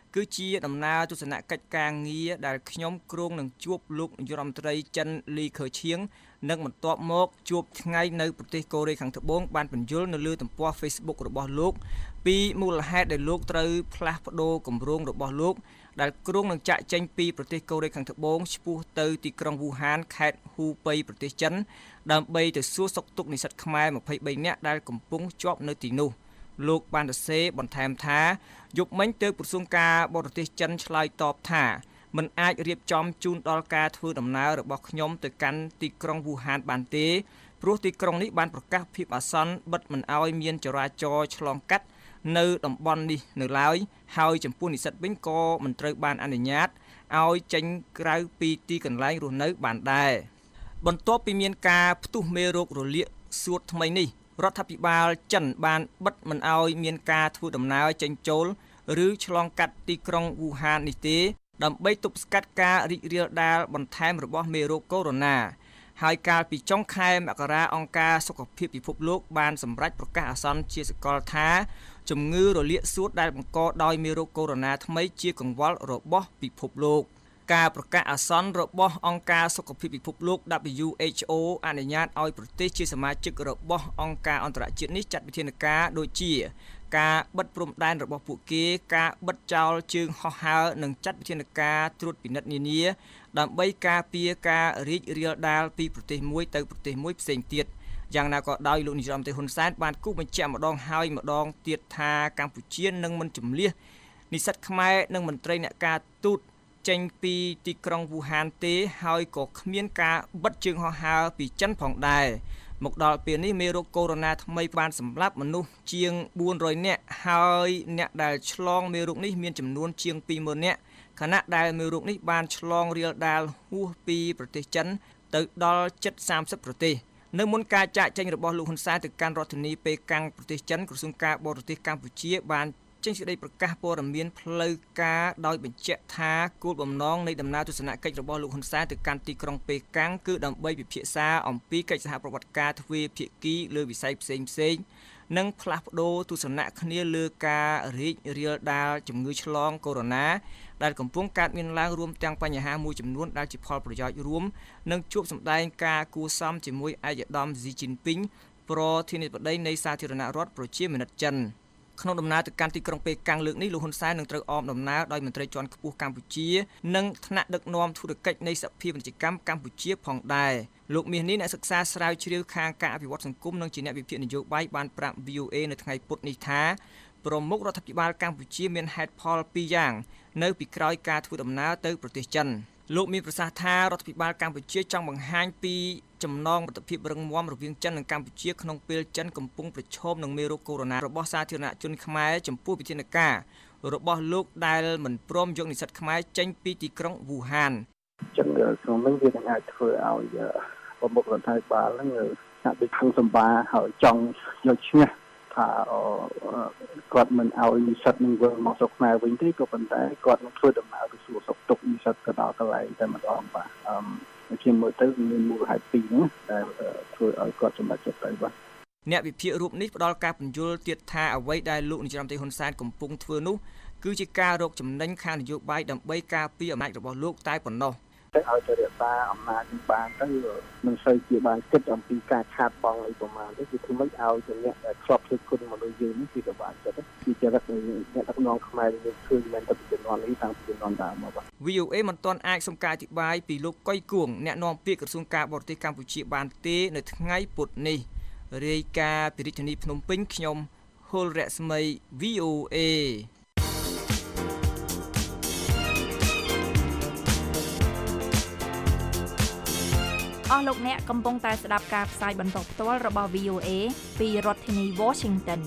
Speaker 9: គឺជាដំណើរទស្សនកិច្ចការងារដែលខ្ញុំគ្រោងនឹងជួបលោកនាយករដ្ឋមន្ត្រីចិនលីខឺឈៀងនិងបន្ទាប់មកជួបថ្ងៃនៅប្រទេសកូរ៉េខាងត្បូងបានបញ្យល់នៅលើទំព័រ Facebook របស់លោកពីមូលហេតុដែលលោកត្រូវផ្លាស់ប្ដូរគម្រោងរបស់លោកដែលគ្រោងនឹងចាក់ចេញពីប្រទេសកូរ៉េខាងត្បូងឆ្ពោះទៅទីក្រុងវូហានខេត្តហ៊ូប៉ៃប្រទេសចិនដើម្បីទៅសួរសុខទុក្ខនិស្សិតខ្មែរ23នាក់ដែលកំពុងជាប់នៅទីនោះលោកបានសរសេរបន្ថែមថាយប់មិញទើបក្រសួងការបរទេសចិនឆ្លើយតបថាមិនអាចរៀបចំជូនដល់ការធ្វើដំណើររបស់ខ្ញុំទៅកាន់ទីក្រុងវូហានបានទេព្រោះទីក្រុងនេះបានប្រកាសភាពអាសន្នបិទមិនឲ្យមានចរាចរណ៍ឆ្លងកាត់នៅតំបន់នេះនៅឡើយហើយចំពោះនិស្សិតវិញក៏មិនត្រូវបានអនុញ្ញាតឲ្យចេញក្រៅពីទីកន្លែងរស់នៅបានដែរបន្ទាប់ពីមានការផ្ទុះមេរោគរលាកសួតថ្មីនេះរដ្ឋាភិបាលចិនបានបិទមិនឲ្យមានការធ្វើដំណើរចេញចូលឬឆ្លងកាត់ទីក្រុងវូហាននេះទេដើម្បីទប់ស្កាត់ការរីករាលដាលបន្ថែមរបស់មេរោគកូវីដ -19 ហើយកាលពីចុងខែមករាអង្គការសុខភាពពិភពលោកបានសម្រេចប្រកាសអាសន្នជាសកលថាជំងឺរលាកសួតដែលបង្កដោយមេរោគកូវីដ -19 ថ្មីជាកង្វល់របស់ពិភពលោកការប្រកាសអាសន្នរបស់អង្គការសុខភាពពិភពលោក WHO អនុញ្ញាតឲ្យប្រទេសជាសមាជិករបស់អង្គការអន្តរជាតិនេះចាត់វិធានការដូចជាការបិទព្រំដែនរបស់ពួកគេការបិទចោលជើងហោះហើរនិងចាត់វិធានការត្រួតពិនិត្យនានាដើម្បីការពារការរីករាលដាលពីប្រទេសមួយទៅប្រទេសមួយផ្សេងទៀតយ៉ាងណាក៏ដោយលោកនាយរដ្ឋមន្ត្រីហ៊ុនសែនបានគូបញ្ជាក់ម្ដងហើយម្ដងទៀតថាកម្ពុជានឹងមិនជំលះនិស្សិតខ្មែរនិងមន្ត្រីអ្នកការទូតចេញពីទីក្រុងវូហានទេហើយក៏គ្មានការបិទជើងហោះហើរពីចិនផងដែរមកដល់ពេលនេះមេរោគកូវីដ -19 ថ្មីបានសម្លាប់មនុស្សជាង400នាក់ហើយអ្នកដែលឆ្លងមេរោគនេះមានចំនួនជាង 20,000 នាក់ខណៈដែលមេរោគនេះបានឆ្លងរាលដាលហួសពីប្រទេសចិនទៅដល់ជិត30ប្រទេសនៅមុនការចាកចេញរបស់លោកហ៊ុនសែនទៅកាន់រដ្ឋធានីប៉េកាំងប្រទេសចិនក្រសួងការបរទេសកម្ពុជាបានចេញសេចក្តីប្រកាសព័ត៌មានផ្លូវការដោយបញ្ជាក់ថាគោលបំណងនៃដំណើរទស្សនកិច្ចរបស់លោកហ៊ុនសែនទៅកាន់ទីក្រុងប៉េកាំងគឺដើម្បីពិភាក្សាអំពីកិច្ចសហប្រតិបត្តិការទ្វេភាគីលើវិស័យផ្សេងៗនិងផ្លាស់ប្ដូរទស្សនៈគ្នាលើការរីករាលដាលជំងឺឆ្លងកូវីដ -19 ដែលកំពុងកើតមានឡើងរួមទាំងបញ្ហាមួយចំនួនដែលជាផលប្រយោជន៍រួមនិងជួបសម្ដែងការគួសមជាមួយឯកឧត្តមស៊ីជីនពីងប្រធានាធិបតីនៃសាធារណរដ្ឋប្រជាមានិតចិនក្នុងដំណើរទៅកាន់ទីក្រុងប៉េកាំងលើកនេះលោកហ៊ុនសែននឹងត្រូវអមដំណើរដោយមន្ត្រីជាន់ខ្ពស់កម្ពុជានិងថ្នាក់ដឹកនាំធុរកិច្ចនៃសភាពាណិជ្ជកម្មកម្ពុជាផងដែរលោកមាសនេះអ្នកសិក្សាស្រាវជ្រាវខាងការអភិវឌ្ឍសង្គមនិងជាអ្នកវិភាគនយោបាយបានប្រាប់ VOA នៅថ្ងៃពុធនេះថាប្រមុខរដ្ឋាភិបាលកម្ពុជាមានហេតុផល2យ៉ាងនៅពីក្រោយការធ្វើដំណើរទៅប្រទេសចិនលោកមានប្រសាសន៍ថារដ្ឋាភិបាលកម្ពុជាចង់បង្ហាញពីចំណងមិត្តភាពរឹងមាំរវាងចិននិងកម្ពុជាក្នុងពេលចិនកំពុងប្រឈមនឹងមេរោគកូវីដ -19 របស់សាធារណជនខ្មែរចំពោះវិធានការរបស់លោកដែលមិនព្រមយកនិស្សិតខ្មែរចេញពីទីក្រុងវូហាន
Speaker 6: ចឹងក្នុងនេះវានឹងអាចធ្វើឲ្យប្រមុខរដ្ឋាភិបាលហ្នឹងហាក់ដូចខឹងសម្បាហើយចង់យកឈ្នះថាគាត់មិនឲ្យនិស្សិតនឹងវិលមកស្រុកខ្មែរវិញទេក៏ប៉ុន្តែគាត់នឹងធ្វើដំណើរទៅសួរសុខទុក្ខនិស្សិតទៅដល់កន្លែងតែម្ដងបាទជាមើលទៅមានមូលហេតុពីរហ្នឹងដែលធ្វើឲ្យគាត់សម្រេចចិត្តទៅបាទ
Speaker 9: អ្នកវិភាគរូបនេះផ្ដល់ការពន្យល់ទៀតថាអ្វីដែលលោកនាយរដ្ឋមន្ត្រីហ៊ុនសែនកំពុងធ្វើនោះគឺជាការរកចំណេញខាងនយោបាយដើម្បីការពារអំណាចរបស់លោកតែប៉ុណ្ណោះ
Speaker 6: តែឲ្យទៅរក្សាអំណាចនឹងបានទៅមិនសូវជាបានគិតអំពីការខាតបង់អីប្រមាណទេគឺធ្វើម៉េចឲ្យជាអ្នកដែលធ្លាប់ធ្វើគុណមនុស្សយើងនេះគឺទៅបានចិត្តគឺចរិតនៃអ្នកដឹកនាំខ្មែរយើងឃើញមែនតែពីជំនាន់នេះតាំងពីជំនាន់ដើមមកបាទ
Speaker 9: VOA មិនទាន់អាចសុំការអធិប្បាយពីលោកកុយគួងអ្នកនាំពាក្យក្រសួងការបរទេសកម្ពុជាបានទេនៅថ្ងៃពុធនេះរាយការណ៍ពីរាជធានីភ្នំពេញខ្ញុំហុលរស្មី VOA
Speaker 8: អស់លោកអ្នកកំពុងតែស្ដាប់ការផ្សាយបន្តផ្ទាល់របស់ VOA ពីរដ្ឋធានី Washington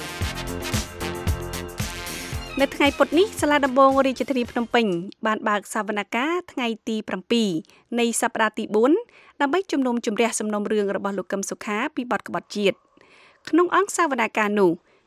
Speaker 3: នៅថ្ងៃពុធនេះសាលាដំបងរាជធានីភ្នំពេញបានបើកសវនកម្មថ្ងៃទី7នៃសប្តាហ៍ទី4ដើម្បីជំនុំជម្រះសំណុំរឿងរបស់លោកកឹមសុខាពីបទក្បត់ជាតិក្នុងអង្គសវនកម្មនោះ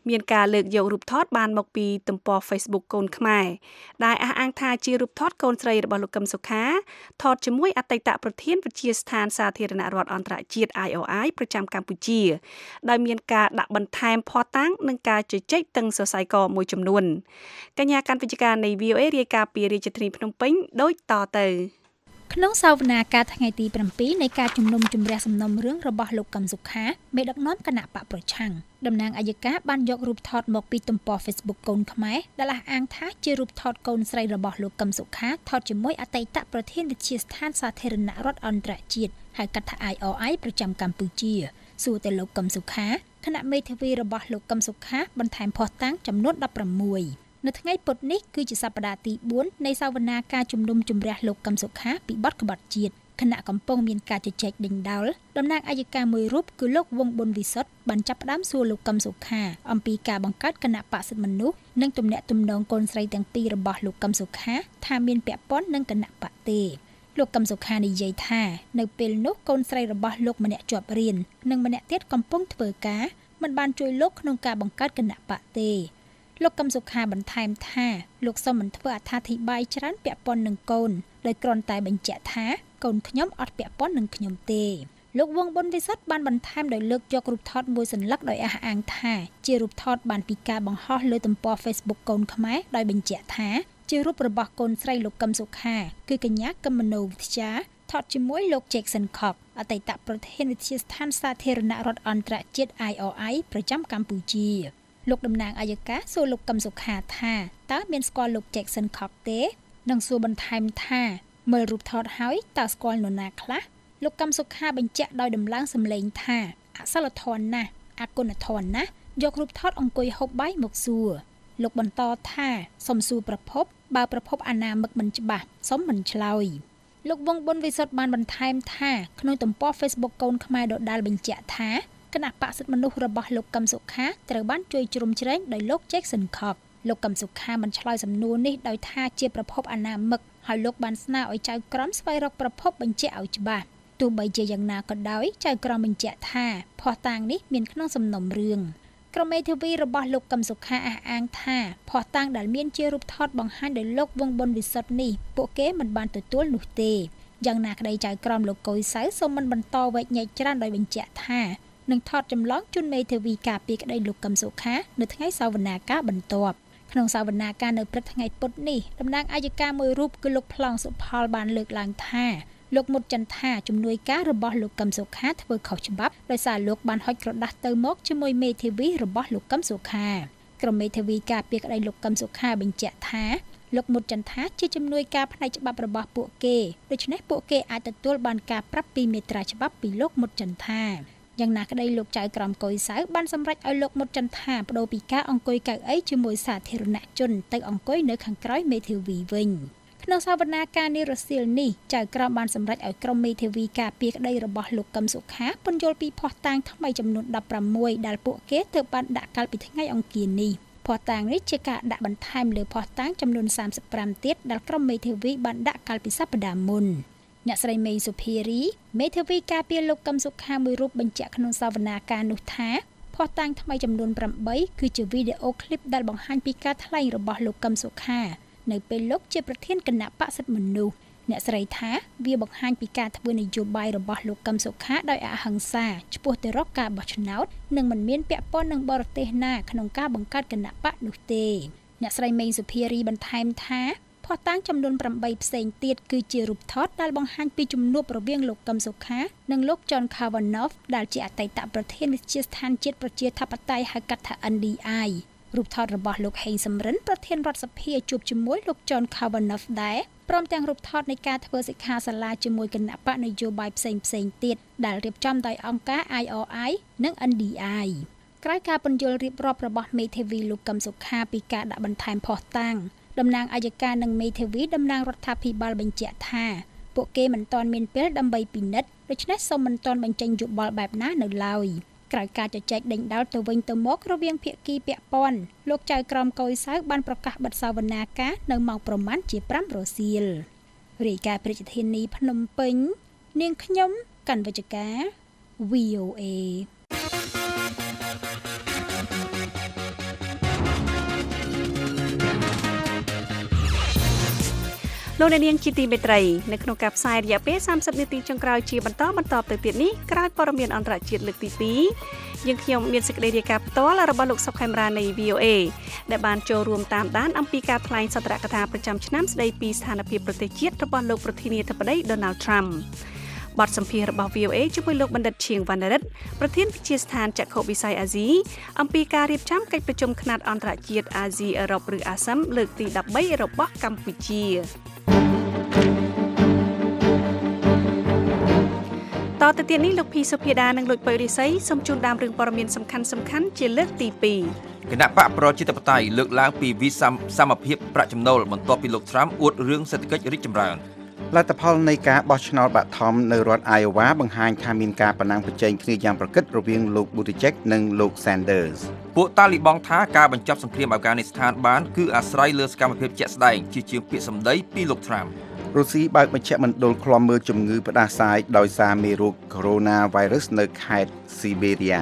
Speaker 3: មានការលើកយករូបថតបានមកពីទំព័រ Facebook កូនខ្មែរដែលអះអាងថាជារូបថតកូនស្រីរបស់លោកកឹមសុខាថតជាមួយអតីតប្រធានវិទ្យាស្ថានសាធារណរដ្ឋអន្តរជាតិ IOI ប្រចាំកម្ពុជាដោយមានការដាក់បន្ថែមភស្តុតាងនិងការជជែកតឹងសរសៃកមួយចំនួនកញ្ញាកាន់វិទ្យការនៃ VOA រាយការណ៍ពីរាជធានីភ្នំពេញដូចតទៅ
Speaker 10: ក្នុងសវនាការថ្ងៃទី7នៃការជំនុំជម្រះសំណុំរឿងរបស់លោកកឹមសុខាមេដឹកនាំគណៈបកប្រឆាំងតំណាងអัยការបានយករូបថតមកពីទំព័រ Facebook កូនខ្មែរដែលអះអាងថាជារូបថតកូនស្រីរបស់លោកកឹមសុខាថតជាមួយអតីតប្រធានវិទ្យាស្ថានសាធារណរដ្ឋអន្តរជាតិហៅកាត់ថា IOI ប្រចាំកម្ពុជាសួរទៅលោកកឹមសុខាគណៈមេធាវីរបស់លោកកឹមសុខាបន្ថែមភស្តុតាងចំនួន16នៅថ្ងៃពុធនេះគឺជាសប្តាហ៍ទី4នៃសវនាការជំនុំជម្រះលោកកឹមសុខាពីបទក្បត់ជាតិគណៈកំពុងមានការជជែកដេញដោលតំណាងអัยការមួយរូបគឺលោកវង្សប៊ុនវិសុទ្ធបានចាប់ផ្ដើមសួរលោកកឹមសុខាអំពីការបង្កើតគណៈបក្សសិទ្ធិមនុស្សនិងទំនាក់ទំនងកូនស្រីទាំងពីររបស់លោកកឹមសុខាថាមានពាក់ព័ន្ធនឹងគណៈបក្សទេលោកកឹមសុខានិយាយថានៅពេលនោះកូនស្រីរបស់លោកម្នាក់ជាប់រៀននិងម្នាក់ទៀតកំពុងធ្វើការមិនបានជួយលោកក្នុងការបង្កើតគណៈបក្សទេលោកកឹមសុខាបន្ថែមថាលោកសូមមិនធ្វើអត្ថាធិប្បាយច្រើនពាក់ព័ន្ធនឹងកូនដោយគ្រាន់តែបញ្ជាក់ថាកូនខ្ញុំអត់ពាក់ព័ន្ធនឹងខ្ញុំទេលោកវង្សប៊ុនវិសុទ្ធបានបន្ថែមដោយលើកយករូបថតមួយសន្លឹកដោយអះអាងថាជារូបថតបានពីការបង្ហោះលើទំព័រ Facebook កូនខ្មែរដោយបញ្ជាក់ថាជារូបរបស់កូនស្រីលោកកឹមសុខាគឺកញ្ញាកឹមមនោវិទ្យាថតជាមួយលោក Jackson Cox អតីតប្រធានវិទ្យាស្ថានសាធារណរដ្ឋអន្តរជាតិ IOI ប្រចាំកម្ពុជាលោកតំណាងអัยការសួរលោកកឹមសុខាថាតើមានស្គាល់លោក Jackson Cox ទេនិងសួរបន្ថែមថាមើលរូបថតហើយតើស្គាល់នរណាខ្លះលោកកឹមសុខាបញ្ជាក់ដោយដំឡើងសម្លេងថាអសិលធម៌ណាស់អគុណធម៌ណាស់យករូបថតអង្គុយហូបបាយមកសួរលោកបន្តថាសុំសួរប្រភពបើប្រភពអាណាមឹកមិនច្បាស់សុំមិនឆ្លើយលោកវង្សប៊ុនវិសុទ្ធបានបន្ថែមថាក្នុងទំព័រ Facebook កូនខ្មែរដដែលបញ្ជាក់ថាគណៈបក្សសិទ្ធិមនុស្សរបស់លោកកឹមសុខាត្រូវបានជួយជ្រោមជ្រែងដោយលោក Jackson Cox លោកកឹមសុខាបានឆ្លើយសំណួរនេះដោយថាជាប្រភពអាណាមឹកហើយលោកបានស្នើឲ្យចៅក្រមស្វែងរកប្រភពបញ្ជាក់ឲ្យច្បាស់ទោះបីជាយ៉ាងណាក៏ដោយចៅក្រមបញ្ជាក់ថាភស្តុតាងនេះមានក្នុងសំណុំរឿងក្រុមមេធាវីរបស់លោកកឹមសុខាអះអាងថាភស្តុតាងដែលមានជារូបថតបង្ហាញដោយលោកវង្សប៊ុនវិសុទ្ធនេះពួកគេមិនបានទទួលនោះទេយ៉ាងណាក្តីចៅក្រមលោកកុយសៅសូមមិនបន្តវែកញែកច្រើនដោយបញ្ជាក់ថានឹងថតចម្លងជូនមេធាវីការពីក្តីលោកកឹមសុខានៅថ្ងៃសវនាការបន្ទាប់ក្នុងសវនាការនៅព្រឹកថ្ងៃពុធនេះតំណាងអัยការមួយរូបគឺលោកប្លង់សុផលបានលើកឡើងថាលោកមុតចន្ទថាជំនួយការរបស់លោកកឹមសុខាធ្វើខុសច្បាប់ដោយសារលោកបានហុចក្រដាស់ទៅមកជាមួយមេធាវីរបស់លោកកឹមសុខាក្រុមមេធាវីការពីក្តីលោកកឹមសុខាបញ្ជាក់ថាលោកមុតចន្ទថាជាជំនួយការផ្នែកច្បាប់របស់ពួកគេដូច្នេះពួកគេអាចទទួលបានការប្រាប់ពីមាត្រាច្បាប់ពីលោកមុតចន្ទថាយ៉ាងណាក្តីលោកចៅក្រមកុយសៅបានសម្រេចឲ្យលោកមុតចន្ទថាបដូរពីការអង្គុយកៅអីជាមួយសាធារណជនទៅអង្គុយនៅខាងក្រោយមេធាវីវិញក្នុងសវនាការនេះរសៀលនេះចៅក្រមបានសម្រេចឲ្យក្រុមមេធាវីការពីក្តីរបស់លោកកឹមសុខាពន្យល់ពីភស្តុតាងថ្មីចំនួន16ដែលពួកគេទើបបានដាក់កាលពីថ្ងៃអង្គារនេះភស្តុតាងនេះជាការដាក់បន្ថែមលើភស្តុតាងចំនួន35ទៀតដែលក្រុមមេធាវីបានដាក់កាលពីសប្តាហ៍មុនអ្នកស្រីមេសុភារីមេធាវីការពីលោកកឹមសុខាមួយរូបបញ្ជាក់ក្នុងសវនាការនោះថាភស្តុតាងថ្មីចំនួន8គឺជាវីដេអូឃ្លីបដែលបង្ហាញពីការថ្លែងរបស់លោកកឹមសុខានៅពេលលោកជាប្រធានគណៈបក្សសិទ្ធិមនុស្សអ្នកស្រីថាវាបង្ហាញពីការធ្វើនយោបាយរបស់លោកកឹមសុខាដោយអហិង្សាឆ្ពោះទៅរកការបោះឆ្នោតនិងមិនមានពាក់ព័ន្ធនឹងបរទេសណាក្នុងការបង្កើតគណៈបកនោះទេអ្នកស្រីមេសុភារីបន្ថែមថាភស្តុតាងចំនួន8ផ្សេងទៀតគឺជារូបថតដែលបង្ហាញពីជំនួបរវាងលោកកឹមសុខានិងលោក John Kavanaugh ដែលជាអតីតប្រធានវិទ្យាស្ថានជាតិប្រជាធិបតេយ្យហៅកាត់ថា NDI រូបថតរបស់លោកហេងសំរិនប្រធានរដ្ឋសភាជួបជាមួយលោក John Kavanaugh ដែរព្រមទាំងរូបថតនៃការធ្វើសិក្ខាសាលាជាមួយគណៈបកនយោបាយផ្សេងទៀតដែលរៀបចំដោយអង្គការ IOI និង NDI ក្រោយការពន្យល់រៀបរាប់របស់មេធាវីលោកកឹមសុខាពីការដាក់បន្ថែមភស្តុតាងតំណាងអัยការនិងមេធាវីតំណាងរដ្ឋាភិបាលបញ្ជាក់ថាពួកគេមិនទាន់មានពេលដើម្បីពិនិត្យដូច្នេះសូមមិនទាន់បញ្ចេញយោបល់បែបណានៅឡើយក្រោយការជជែកដេញដោលទៅវិញទៅមករវាងភាគីពាក់ព័ន្ធលោកចៅក្រមកុយសៅបានប្រកាសបិទសវនាការនៅម៉ោងប្រមាណជា5រសៀលរាយការណ៍ពីរាជធានីភ្នំពេញនាងខ្ញុំកណ្ឌវិជ្ជការ VOA
Speaker 3: លោកអ្នកនាងជាទីមេត្រីនៅក្នុងការផ្សាយរយៈពេល30នាទីចុងក្រោយជាបន្តទៅទៀតនេះក្រោយព័ត៌មានអន្តរជាតិលើកទី2យើងខ្ញុំមានសេចក្តីរាយការណ៍ផ្ទាល់របស់លោកសុកខេមរានៃ VOA ដែលបានចូលរួមតាមដានអំពីការថ្លែងសន្ទរកថាប្រចាំឆ្នាំស្តីពីស្ថានភាពប្រទេសជាតិរបស់លោកប្រធានាធិបតី Donald Trump បទសម្ភាសន៍របស់ VOA ជាមួយលោកបណ្ឌិតឈៀងវណ្ណរិទ្ធប្រធានវិទ្យាស្ថានចក្ខុវិស័យអាស៊ីអំពីការរៀបចំកិច្ចប្រជុំខ្នាតអន្តរជាតិអាស៊ីអឺរ៉ុបឬ ASEM លើកទី13របស់កម្ពុជាតទៅទៀតនេះលោកភីសុភាដានិងលោកបុយរិស័យសូមជូនដើមរឿងព័ត៌មានសំខាន់ជាលើកទី2
Speaker 4: គណៈបកប្រជាធិបតេយ្យលើកឡើងពីវិសមភាពប្រាក់ចំណូលបន្ទាប់ពីលោកត្រាំអួតរឿងសេដ្ឋកិច្ចរីកចម្រើន
Speaker 5: លទ្ធផលនៃការបោះឆ្នោតបឋមនៅរដ្ឋ Iowa បង្ហាញថាមានការប្រណាំងប្រជែងគ្នាយ៉ាងប្រកិតរវាងលោក Buttigieg និងលោក Sanders
Speaker 4: ពួកតាលីបង់ថាការបញ្ចប់សង្គ្រាមអាហ្វហ្គានីស្ថានបានគឺអាស្រ័យលើសកម្មភាពជាក់ស្ដែងជាជាងពាក្យសម្ដីពីលោក Trump
Speaker 5: រុស្ស៊ីបើកមជ្ឈមណ្ឌលឃ្លាំមើលជំងឺផ្ដាសាយដោយសារមេរោគ Coronavirus នៅខេត្ត Siberia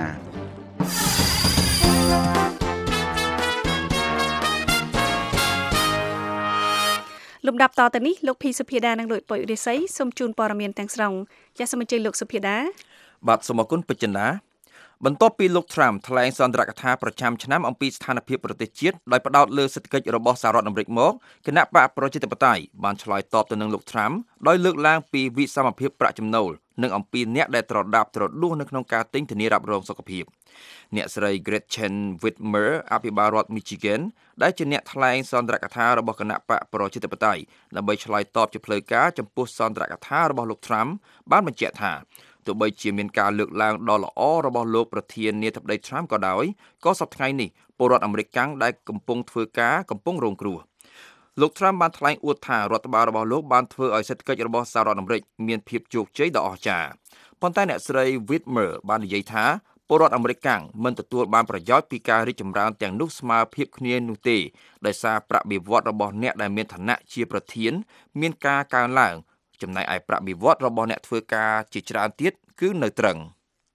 Speaker 3: លំដាប់តទៅនេះលោកភីសុភាដានិងលោកបុយរិស័យសូមជូនព័ត៌មានទាំងស្រុងចាសសូមអញ្ជើញលោកសុភាដា
Speaker 4: បាទសូមអរគុណពេជ្រចិន្តាបន្ទាប់ពីលោក Trump ថ្លែងសន្ទរកថាប្រចាំឆ្នាំអំពីស្ថានភាពប្រទេសជាតិដោយផ្ដោតលើសេដ្ឋកិច្ចរបស់សហរដ្ឋអាមេរិកមកគណៈបកប្រជាធិបតេយ្យបានឆ្លើយតបទៅនឹងលោក Trump ដោយលើកឡើងពីវិសមភាពប្រាក់ចំណូលនិងអំពីអ្នកដែលត្រដាបត្រដួសនៅក្នុងការទិញធានារ៉ាប់រងសុខភាពអ្នកស្រី Gretchen Whitmer អភិបាលរដ្ឋ Michigan ដែលជាអ្នកថ្លែងសន្ទរកថារបស់គណៈបកប្រជាធិបតេយ្យដើម្បីឆ្លើយតបជាផ្លូវការចំពោះសន្ទរកថារបស់លោក Trump បានបញ្ជាក់ថាទោះបីជាមានការលើកឡើងដ៏ល្អរបស់លោកប្រធានាធិបតី Trump ក៏ដោយក៏សប្តាហ៍នេះពលរដ្ឋអាមេរិកកាំងដែលកំពុងធ្វើការកំពុងរងគ្រោះលោក Trump បានថ្លែងអួតថារដ្ឋបាលរបស់លោកបានធ្វើឲ្យសេដ្ឋកិច្ចរបស់សហរដ្ឋអាមេរិកមានភាពជោគជ័យដ៏អស្ចារ្យប៉ុន្តែអ្នកស្រី Whitmer បាននិយាយថាពលរដ្ឋអាមេរិកកាំងមិនទទួលបានប្រយោជន៍ពីការរីកចម្រើនទាំងនោះស្មើភាពគ្នានោះទេដោយសារប្រាក់បៀវត្សរបស់អ្នកដែលមានឋានៈជាប្រធានមានការកើនឡើងចំណែកឯប្រាក់បៀវត្សរបស់អ្នកធ្វើការជាច្រើនទៀតគឺនៅត្រឹង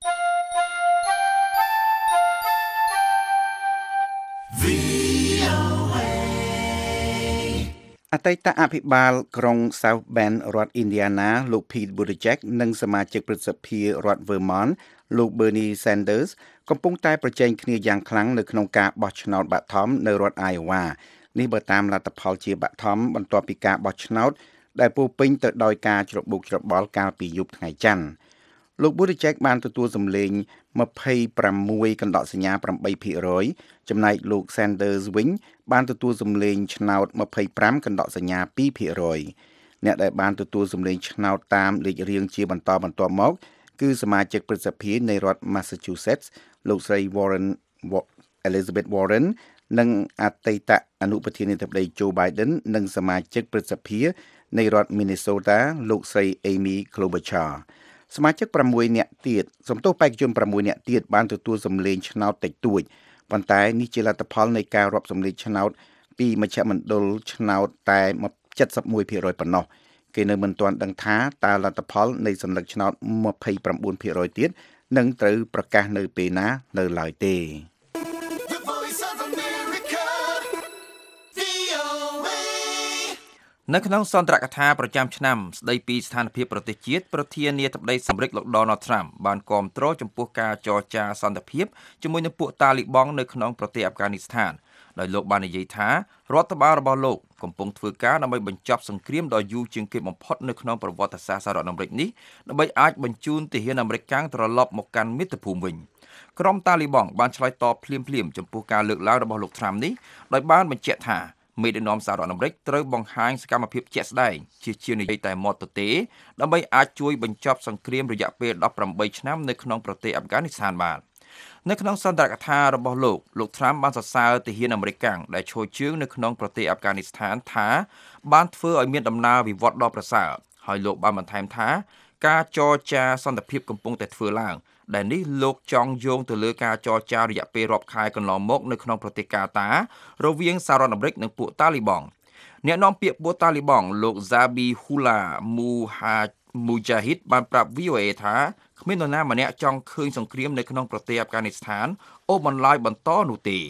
Speaker 5: អតីតអភិបាលក្រុង South Bend រដ្ឋ Indiana លោក Pete Buttigieg និងសមាជិកព្រឹទ្ធសភារដ្ឋ Vermont លោក Bernie Sanders កំពុងតែប្រជែងគ្នាយ៉ាងខ្លាំងនៅក្នុងការបោះឆ្នោតបឋមនៅរដ្ឋ Iowa នេះបើតាមលទ្ធផលជាបឋមបន្ទាប់ពីការបោះឆ្នោតដែលពោរពេញទៅដោយការច្របូកច្របល់កាលពីយប់ថ្ងៃច័ន្ទលោក Buttigieg បានទទួលសម្លេង26កណ្ដកសញ្ញា 8% ចំណែកលោក Sanders វិញបានទទួលសម្លេងឆ្នោត25កណ្ដកសញ្ញា 2% អ្នកដែលបានទទួលសម្លេងឆ្នោតតាមលេខរៀងជាបន្តបន្ទាប់មកគឺសមាជិកព្រឹទ្ធសភានៃរដ្ឋ Massachusetts លោកស្រី Elizabeth Warren និងអតីតអនុប្រធានាធិបតី Joe Biden និងសមាជិកព្រឹទ្ធសភានៃរដ្ឋ Minnesota លោកស្រី Amy Klobuchar សមាជិក6នាក់ទៀតបេក្ខជន6នាក់ទៀតបានទទួលសម្លេងឆ្នោតតិចតួចប៉ុន្តែនេះជាលទ្ធផលនៃការរាប់សម្លេងឆ្នោតពីមជ្ឈមណ្ឌលឆ្នោតតែ 71% ប៉ុណ្ណោះគេនៅមិនទាន់ដឹងថាតើលទ្ធផលនៃសញ្ញាឆ្នោត 29% ទៀតនឹងត្រូវប្រកាសនៅពេលណានៅឡើយទេ
Speaker 4: នៅក្នុងសន្ទរកថាប្រចាំឆ្នាំស្ដីពីស្ថានភាពប្រទេសជាតិប្រធានាធិបតីអាមេរិកលោក Donald Trump បានគាំទ្រចំពោះការចរចាសន្តិភាពជាមួយនឹងពួកតាលីបង់នៅក្នុងប្រទេសអាហ្វហ្គានីស្ថានដោយលោកបាននិយាយថារដ្ឋបាលរបស់លោកកំពុងធ្វើការដើម្បីបញ្ចប់សង្គ្រាមដ៏យូរជាងគេបំផុតនៅក្នុងប្រវត្តិសាស្ត្រសហរដ្ឋអាមេរិកនេះដើម្បីអាចបញ្ជូនទាហានអាមេរិកកាំងត្រឡប់មកកាន់មាតុភូមិវិញក្រុមតាលីបង់បានឆ្លើយតបភ្លាមៗចំពោះការលើកឡើងរបស់លោក Trump នេះដោយបានបញ្ជាក់ថាមេដឹកនាំសហរដ្ឋអាមេរិកត្រូវបង្ហាញសកម្មភាពជាក់ស្ដែងជានិយាយតែមាត់ទទេដើម្បីអាចជួយបញ្ចប់សង្គ្រាមរយៈពេល18ឆ្នាំនៅក្នុងប្រទេសអាហ្វហ្គានីស្ថានបាននៅក្នុងសន្ទរកថារបស់លោក Trump បានសរសើរទាហានអាមេរិកកាំងដែលឈរជើងនៅក្នុងប្រទេសអាហ្វហ្គានីស្ថានថាបានធ្វើឲ្យមានដំណើរវិវត្តដ៏ប្រសើរហើយលោកបានបន្ថែមថាការចរចាសន្តិភាពកំពុងតែធ្វើឡើងដែលនេះលោកចង់យោងទៅលើការចរចារយៈពេលរាប់ខែកន្លងមកនៅក្នុងប្រទេសកាតារវាងសហរដ្ឋអាមេរិកនិងពួកតាលីបង់អ្នកនាំពាក្យពួកតាលីបង់លោក Zabihullah Mujahid បានប្រាប់ VOA ថាគ្មាននរណាម្នាក់ចង់ឃើញសង្គ្រាមនៅក្នុងប្រទេសអាហ្វហ្គានីស្ថានអូសបន្លាយបន្តនោះទេ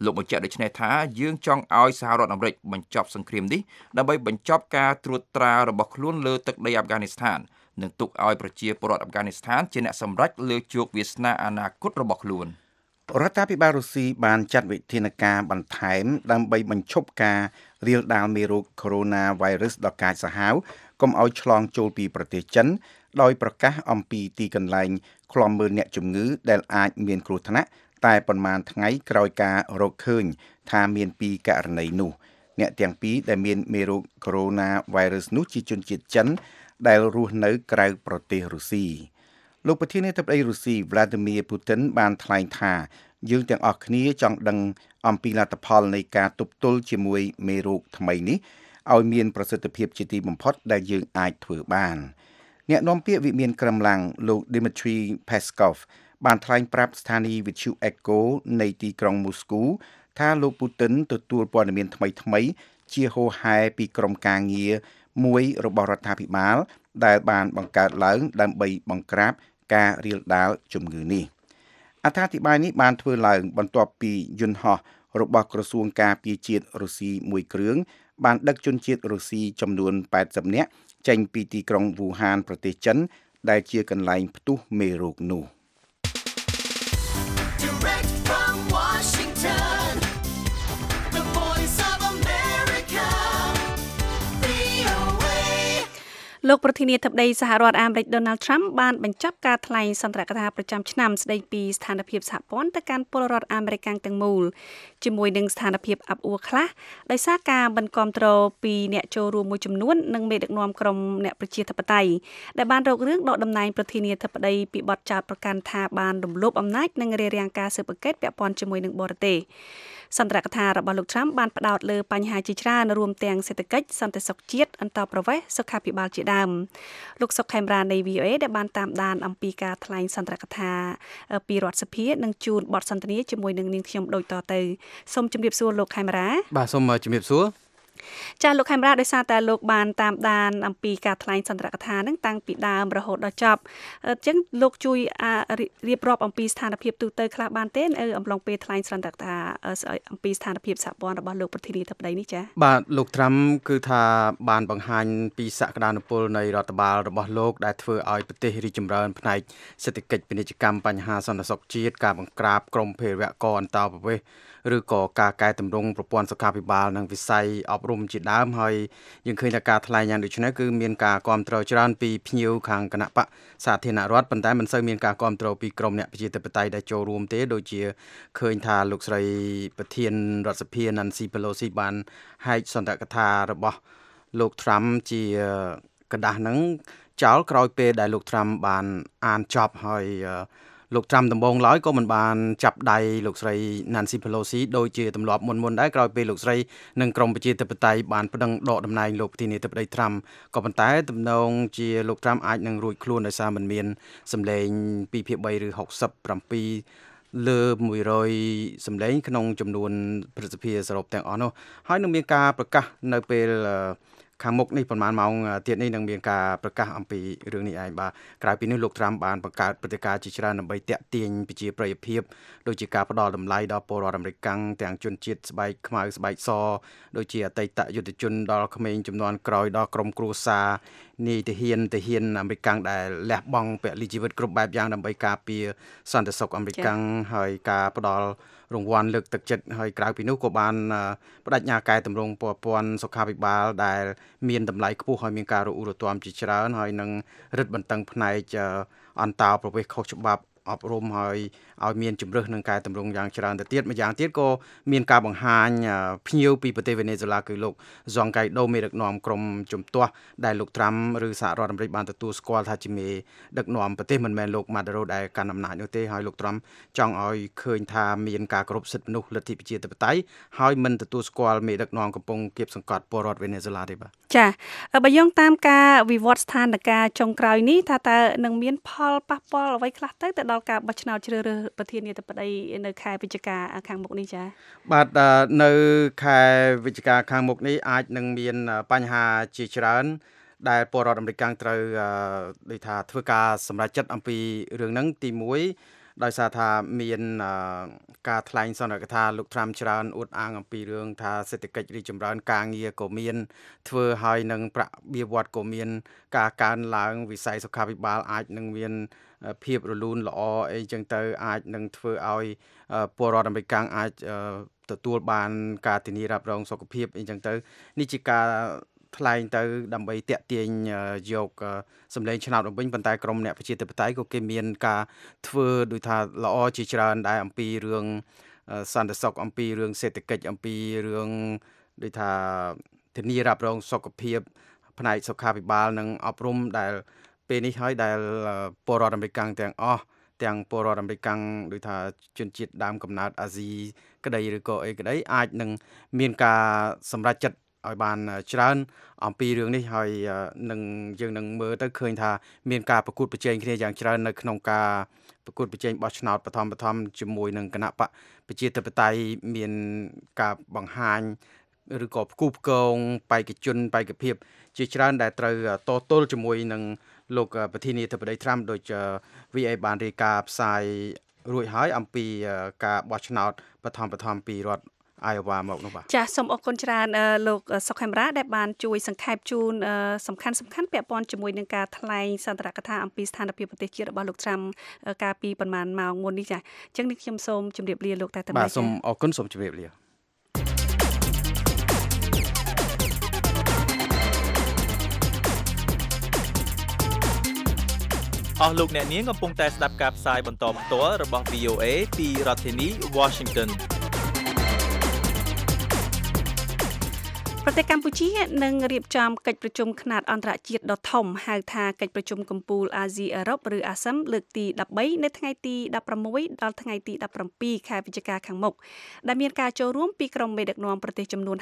Speaker 4: លោកបញ្ជាក់ដូចនេះថាយើងចង់ឲ្យសហរដ្ឋអាមេរិកបញ្ចប់សង្គ្រាមនេះដើម្បីបញ្ចប់ការត្រួតត្រារបស់ខ្លួនលើទឹកដីអាហ្វហ្គានីស្ថាននិងទុកឲ្យប្រជាពលរដ្ឋអាហ្វហ្គានីស្ថានជាអ្នកសម្រេចលើជោគវាសនាអនាគតរបស់ខ្លួន
Speaker 5: រដ្ឋាភិបាលរុស្ស៊ីបានចាត់វិធានការបន្ថែមដើម្បីបញ្ឈប់ការរាលដាលមេរោគ Coronavirus ដ៏កាចសាហាវកុំឲ្យឆ្លងចូលពីប្រទេសចិនដោយប្រកាសអំពីទីកន្លែងឃ្លាំមើលអ្នកជំងឺដែលអាចមានគ្រោះថ្នាក់តែប៉ុន្មានថ្ងៃក្រោយការរកឃើញថាមានពីរករណីនោះអ្នកទាំងពីរដែលមានមេរោគ Coronavirus នោះជាជនជាតិចិនដែលរស់នៅក្រៅប្រទេសរុស្ស៊ីលោកប្រធានាធិបតីរុស្ស៊ី Vladimir Putin បានថ្លែងថាយើងទាំងអស់គ្នាចង់ដឹងអំពីលទ្ធផលនៃការទប់ទល់ជាមួយមេរោគថ្មីនេះឲ្យមានប្រសិទ្ធភាពជាទីបំផុតដែលយើងអាចធ្វើបានអ្នកនាំពាក្យវិមានក្រមឡាំងលោក Dmitry Peskov បានថ្លែងប្រាប់ស្ថានីយ៍វិទ្យុ Echo នៃទីក្រុងមូស្គូថាលោកពូទិនទទួលព័ត៌មានថ្មីៗជាហូរហែពីក្រុមការងារមួយរបស់រដ្ឋាភិបាលដែលបានបង្កើតឡើងដើម្បីបង្ក្រាបការរាលដាលជំងឺនេះអត្ថាធិប្បាយនេះបានធ្វើឡើងបន្ទាប់ពីយន្តហោះរបស់ក្រសួងការពារជាតិរុស្ស៊ីមួយគ្រឿងបានដឹកជនជាតិរុស្ស៊ីចំនួន80នាក់ចេញពីទីក្រុងវូហានប្រទេសចិនដែលជាកន្លែងផ្ទុះមេរោគនោះ
Speaker 3: លោកប្រធានាធិបតីសហរដ្ឋអាមេរិក Donald Trump បានបញ្ចប់ការថ្លែងសន្ទរកថាប្រចាំឆ្នាំស្ដីពីស្ថានភាពសហព័ន្ធទៅកាន់ពលរដ្ឋអាមេរិកទាំងមូលជាមួយនឹងស្ថានភាពអាប់អួរខ្លះដោយសារការមិនគាំទ្រពីអ្នកចូលរួមមួយចំនួននិងមេដឹកនាំក្រុមអ្នកប្រជាធិបតេយ្យដែលបានរករឿងដកតំណែងប្រធានាធិបតីពីបទចោទប្រកាន់ថាបានរំលោភអំណាចនិងរារាំងការស៊ើបអង្កេតពាក់ព័ន្ធជាមួយនឹងបរទេសសន្ទរកថារបស់លោក Trump បានផ្ដោតលើបញ្ហាជាច្រើនរួមទាំងសេដ្ឋកិច្ចសន្តិសុខជាតិអន្តរប្រវេសន៍សុខាភិបាលជាដើមលោកសុកខេមរានៃ VOA ដែលបានតាមដានអំពីការថ្លែងសន្ទរកថាពីរដ្ឋសភានិងជួនបទសន្ទនាជាមួយនឹងនាងខ្ញុំដូចតទៅសូមជម្រាបសួរលោកខេមរា
Speaker 11: បាទសូមជម្រាបសួរ
Speaker 3: ចាលោកខេមរាដោយសារតែលោកបានតាមដានអំពីការថ្លែងសន្ទរកថានឹងតាំងពីដើមរហូតដល់ចប់អញ្ចឹងលោកជួយរៀបរាប់អំពីស្ថានភាពទូទៅខ្លះបានទេអំឡុងពេលថ្លែងសន្ទរកថាអំពីស្ថានភាពសហព័ន្ធរបស់លោកប្រធានាធិបតីនេះចា
Speaker 11: បាទលោក Trump គឺថាបានបង្ហាញពីសក្តានុពលនៃរដ្ឋបាលរបស់លោកដែលធ្វើឲ្យប្រទេសរីកចម្រើនផ្នែកសេដ្ឋកិច្ចពាណិជ្ជកម្មបញ្ហាសន្តិសុខជាតិការបង្ក្រាបក្រុមភេរវករអន្តោប្រវេសន៍ឬក៏ការកែតម្រង់ប្រព័ន្ធសុខាភិបាលនិងវិស័យអប់រំជាដើមហើយយើងឃើញថាការថ្លែងយ៉ាងដូចនេះគឺមានការគាំទ្រច្រើនពីភ្ញៀវខាងគណៈបកសាធារណរដ្ឋប៉ុន្តែមិនសូវមានការគាំទ្រពីក្រុមអ្នកប្រជាធិបតេយ្យដែលចូលរួមទេដូចជាឃើញថាលោកស្រីប្រធានរដ្ឋសភា Nancy Pelosi បានហែកសន្ទរកថារបស់លោក Trump ជាกระดาษហ្នឹងចោលក្រោយពេលដែលលោក Trump បានអានចប់ហើយលោក Trump ដំបូងឡើយក៏មិនបានចាប់ដៃលោកស្រី Nancy Pelosi ដូចជាទម្លាប់មុនដែរក្រោយពេលលោកស្រីនិងក្រុមប្រជាធិបតេយ្យបានប្តឹងដកតំណែងលោកប្រធានាធិបតី Trump ក៏ប៉ុន្តែទំនងជាលោក Trump អាចនឹងរួចខ្លួនដោយសារមិនមានសម្លេង2/3ឬ67លើ100សម្លេងក្នុងចំនួនប្រសិទ្ធភាពសរុបទាំងអស់នោះហើយនឹងមានការប្រកាសនៅពេលខាងមុខនេះប្រហែលម៉ោងទៀតនេះនឹងមានការប្រកាសអំពីរឿងនេះឯងបាទក្រៅពីនេះលោក Trump បានបង្កើតព្រឹត្តិការណ៍ជាច្រើនដើម្បីទាក់ទាញប្រជាប្រិយភាពដូចជាការផ្ដល់តម្លៃដល់ពលរដ្ឋអាមេរិកទាំងជនជាតិស្បែកខ្មៅស្បែកសដូចជាអតីតយុទ្ធជនដល់ក្មេងជំនាន់ក្រោយដល់ក្រុមគ្រួសារនាយទាហានអាមេរិកដែលលះបង់ពលិជីវិតគ្រប់បែបយ៉ាងដើម្បីការពារសន្តិសុខអាមេរិកហើយការផ្ដល់រង្វាន់លើកទឹកចិត្តហើយក្រៅពីនោះក៏បានបដិញ្ញាកែតម្រង់ប្រព័ន្ធសុខាភិបាលដែលមានតម្លៃខ្ពស់ហើយមានការរអ៊ូរទាំជាច្រើនហើយនឹងរឹតបន្តឹងផ្នែកអន្តោប្រវេសន៍ខុសច្បាប់អប់រំហើយឲ្យមានជំរឿសនឹងកែតម្រង់យ៉ាងច្រើនទៅទៀតម្យ៉ាងទៀតក៏មានការបង្ហាញភ្ញៀវពីប្រទេសវេណេស៊ុយឡាគឺលោក Juan Guaido មេដឹកនាំក្រុមជំទាស់ដែលលោក Trump ឬសហរដ្ឋអាមេរិកបានទទួលស្គាល់ថាជាមេដឹកនាំប្រទេសមិនមែនលោក Maduro ដែលកាន់អំណាចនោះទេហើយលោក Trump ចង់ឲ្យឃើញថាមានការគោរពសិទ្ធិមនុស្សលទ្ធិប្រជាធិបតេយ្យហើយមិនទទួលស្គាល់មេដឹកនាំកំពុងគៀបសង្កត់ពលរដ្ឋវេណេស៊ុយឡាទេបាទ
Speaker 3: ចាបើយោងតាមការវិវត្តស្ថានភាពចុងក្រោយនេះថាតើនឹងមានផលប៉ះពាល់អ្វីខ្លះទៅដល់ការបោះឆ្នោតជ្រើសរើសប្រធានាធិបតីនៅខែវិច្ឆិកាខាងមុខនេះចា
Speaker 11: បាទនៅខែវិច្ឆិកាខាងមុខនេះអាចនឹងមានបញ្ហាជាច្រើនដែលពលរដ្ឋអាមេរិកត្រូវដូចថាធ្វើការសម្រេចចិត្តអំពីរឿងហ្នឹងទី1 ដោយសារថាមានការថ្លែងសន្និដ្ឋានថាលោក Trump ច្រើនអួតអាងអំពីរឿងថាសេដ្ឋកិច្ចរីកចម្រើនការងារក៏មានធ្វើឲ្យនឹងប្រាក់បៀវត្សក៏មានការកើនឡើងវិស័យសុខាភិបាលអាចនឹងមានភាពរលូនល្អអីចឹងទៅអាចនឹងធ្វើឲ្យពលរដ្ឋអាមេរិកអាចទទួលបានការធានារ៉ាប់រងសុខភាពអីចឹងទៅនេះជាការថ្លែងទៅដើម្បីតាក់ទាញយកសម្លេងឆ្នោតវិញប៉ុន្តែក្រមអ្នកប្រជាធិបតេយ្យក៏គេមានការធ្វើដូចថាល្អជាច្រើនដែរអំពីរឿងសន្តិសុខអំពីរឿងសេដ្ឋកិច្ចអំពីរឿងដូចថាធានារ៉ាប់រងសុខភាពផ្នែកសុខាភិបាលនិងអប់រំដែលពេលនេះហើយដែលពលរដ្ឋអាមេរិកទាំងអស់ទាំងពលរដ្ឋអាមេរិកដូចថាជនជាតិដើមកំណើតអាស៊ីក្តីឬក៏អីក្តីអាចនឹងមានការសម្រេចចិត្តឲ្យបានច្រើនអំពីរឿងនេះហើយនឹងយើងនឹងមើលទៅឃើញថាមានការប្រកួតប្រជែងគ្នាយ៉ាងច្រើននៅក្នុងការប្រកួតប្រជែងបោះឆ្នោតបឋមជាមួយនឹងគណៈបកប្រជាធិបតេយ្យមានការបង្ហាញឬក៏ផ្គូផ្គងបេក្ខជនបេក្ខភាពជាច្រើនដែលត្រូវតទល់ជាមួយនឹងលោកប្រធានាធិបតី Trump ដូច VA បានរាយការណ៍ផ្សាយរួចហើយអំពីការបោះឆ្នោតបឋមពីរដ្ឋIowa មកនោះបាទ
Speaker 3: ចាសសូមអរគុណច្រើនលោកសុកខេមរាដែលបានជួយសង្ខេបជូនសំខាន់ពាក់ព័ន្ធជាមួយនឹងការថ្លែងសន្ទរកថាអំពីស្ថានភាពប្រទេសជាតិរបស់លោក Trump កាលពីប្រហែលម៉ោងមុននេះចាអញ្ចឹងនេះខ្ញុំសូមជម្រាបលាលោកតែតែ
Speaker 11: បាទសូមអរគុណសូមជម្រាបលា
Speaker 4: អស់លោកអ្នកនាងកំពុងតែស្ដាប់ការផ្សាយបន្តផ្ទាល់របស់ VOA ពីរដ្ឋធានី Washington
Speaker 3: ប្រទេសកម្ពុជានឹងរៀបចំកិច្ចប្រជុំខ្នាតអន្តរជាតិដ៏ធំហៅថាកិច្ចប្រជុំកំពូលអាស៊ីអឺរ៉ុបឬ ASEM លើកទី13នៅថ្ងៃទី16ដល់ថ្ងៃទី17ខែវិច្ឆិកាខាងមុខដែលមានការចូលរួមពីក្រុមមេដឹកនាំប្រទេសចំនួន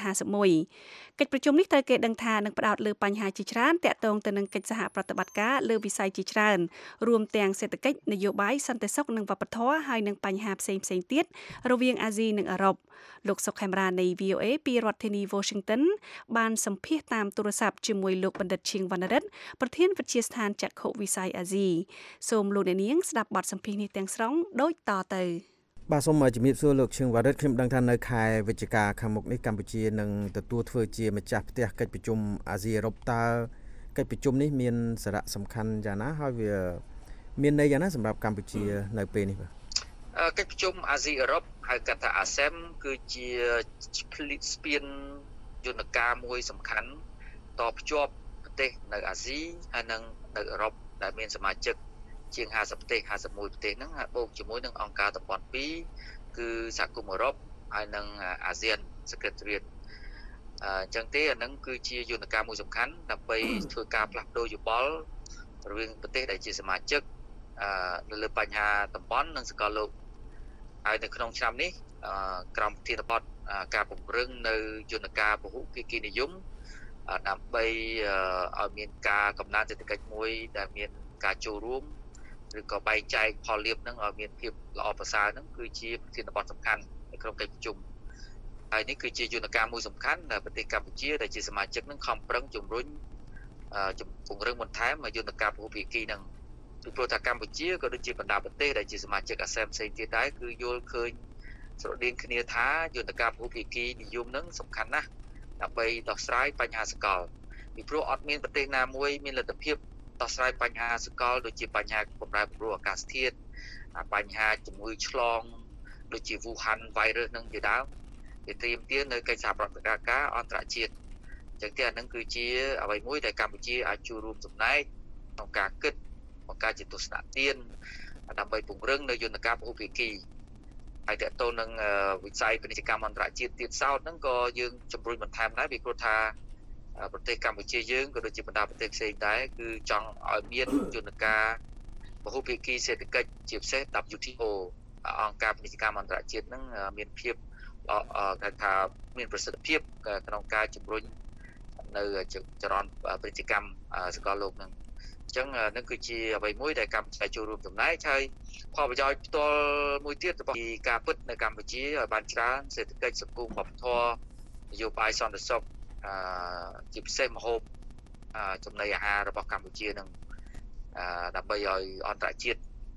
Speaker 3: 51កិច្ចប្រជុំនេះត្រូវគេដឹងថានឹងផ្ដោតលើបញ្ហាជាច្រើនទាក់ទងទៅនឹងកិច្ចសហប្រតិបត្តិការលើវិស័យជាច្រើនរួមទាំងសេដ្ឋកិច្ចនយោបាយសន្តិសុខនិងវប្បធម៌ហើយនិងបញ្ហាផ្សេងៗទៀតរវាងអាស៊ីនិងអឺរ៉ុបលោកសុកខេមរានៃ VOA ពីរដ្ឋធានី Washington បានសម្ភាសតាមទូរស័ព្ទជាមួយលោកបណ្ឌិតឈៀងវណ្ណរិទ្ធប្រធានវិទ្យាស្ថានចក្ខុវិស័យអាស៊ីសូមលោកអ្នកនាងស្ដាប់បទសម្ភាសនេះទាំងស្រុងដូចតទៅ
Speaker 11: បាទសូមជំរាបសួរលោកឈៀងវណ្ណរិទ្ធខ្ញុំដឹងថានៅខែវិច្ឆិកាខាងមុខនេះកម្ពុជានឹងទទួលធ្វើជាម្ចាស់ផ្ទះកិច្ចប្រជុំអាស៊ីអឺរ៉ុបតើកិច្ចប្រជុំនេះមានសារៈសំខាន់យ៉ាងណាហើយវាមានន័យយ៉ាងណាសម្រាប់កម្ពុជានៅពេលនេះបាទ
Speaker 12: កិច្ចប្រជុំអាស៊ីអឺរ៉ុបហៅកាត់ថា ASEM គឺជាស្ពានយន្តការមួយសំខាន់តភ្ជាប់ប្រទេសនៅអាស៊ីហើយនិងនៅអឺរ៉ុបដែលមានសមាជិកជាង50ប្រទេស51ប្រទេសហ្នឹងបូកជាមួយនឹងអង្គការតំបន់2គឺសហគមន៍អឺរ៉ុបហើយនិងអាស៊ាន Secretariat អញ្ចឹងទេអាហ្នឹងគឺជាយន្តការមួយសំខាន់ដើម្បីធ្វើការផ្លាស់ប្ដូរយោបល់រវាងប្រទេសដែលជាសមាជិកនៅលើបញ្ហាតំបន់និងសកលលោកហើយនៅក្នុងឆ្នាំនេះក្រមប្រធានបទការពង្រឹងនៅយន្តការពហុភាគីនិយមដើម្បីឲ្យមានការកំណើនសេដ្ឋកិច្ចមួយដែលមានការចូលរួមឬក៏បែងចែកផលលាភនឹងឲ្យមានភាពល្អប្រសើរនឹងគឺជាប្រធានបទសំខាន់នៅក្នុងកិច្ចប្រជុំហើយនេះគឺជាយន្តការមួយសំខាន់ដែលប្រទេសកម្ពុជាដែលជាសមាជិកនឹងខំប្រឹងជំរុញពង្រឹងបន្ថែមយន្តការពហុភាគីនឹងពីព្រោះថាកម្ពុជាក៏ដូចជាបណ្ដាប្រទេសដែលជាសមាជិក ASEM ផ្សេងទៀតដែរគឺយល់ឃើញស្រដៀងគ្នាថាយន្តការពហុភាគីនិយមនឹងសំខាន់ណាស់ដើម្បីដោះស្រាយបញ្ហាសកលពីព្រោះអត់មានប្រទេសណាមួយមានលទ្ធភាពដោះស្រាយបញ្ហាសកលដូចជាបញ្ហាបម្រែបម្រួលអាកាសធាតុបញ្ហាជំងឺឆ្លងដូចជា Wuhan virus នឹងជាដើមវាត្រៀមទាមនៅកិច្ចសហប្រតិបត្តិការអន្តរជាតិអញ្ចឹងទេអានឹងគឺជាអ្វីមួយដែលកម្ពុជាអាចចូលរួមចំណែកក្នុងការគិតបង្កើតជាទស្សនៈទានដើម្បីពង្រឹងនៅយន្តការពហុភាគីហើយតើតើនឹងវិស័យពាណិជ្ជកម្មអន្តរជាតិទៀតសោតហ្នឹងក៏យើងជំរុញបន្ថែមដែរពីព្រោះថាប្រទេសកម្ពុជាយើងក៏ដូចជាបណ្ដាប្រទេសផ្សេងដែរគឺចង់ឲ្យមានយន្តការពហុភាគីសេដ្ឋកិច្ចជាពិសេស WTO អង្គការពាណិជ្ជកម្មអន្តរជាតិហ្នឹងមានភាពគេថាមានប្រសិទ្ធភាពក្នុងការជំរុញនៅចរន្តពាណិជ្ជកម្មសកលលោកហ្នឹងអញ្ចឹងនឹងគឺជាអ្វីមួយដែលកម្ពុជាចូលរួមចំណែកហើយផលប្រយោជន៍ផ្ទាល់មួយទៀតរបស់ការពិតនៅកម្ពុជាឲ្យបានច្រើនសេដ្ឋកិច្ចសង្គមវប្បធម៌នយោបាយសន្តិសុខជាពិសេសម្ហូបចំណីអាហាររបស់កម្ពុជានឹងដើម្បីឲ្យអន្តរជាតិ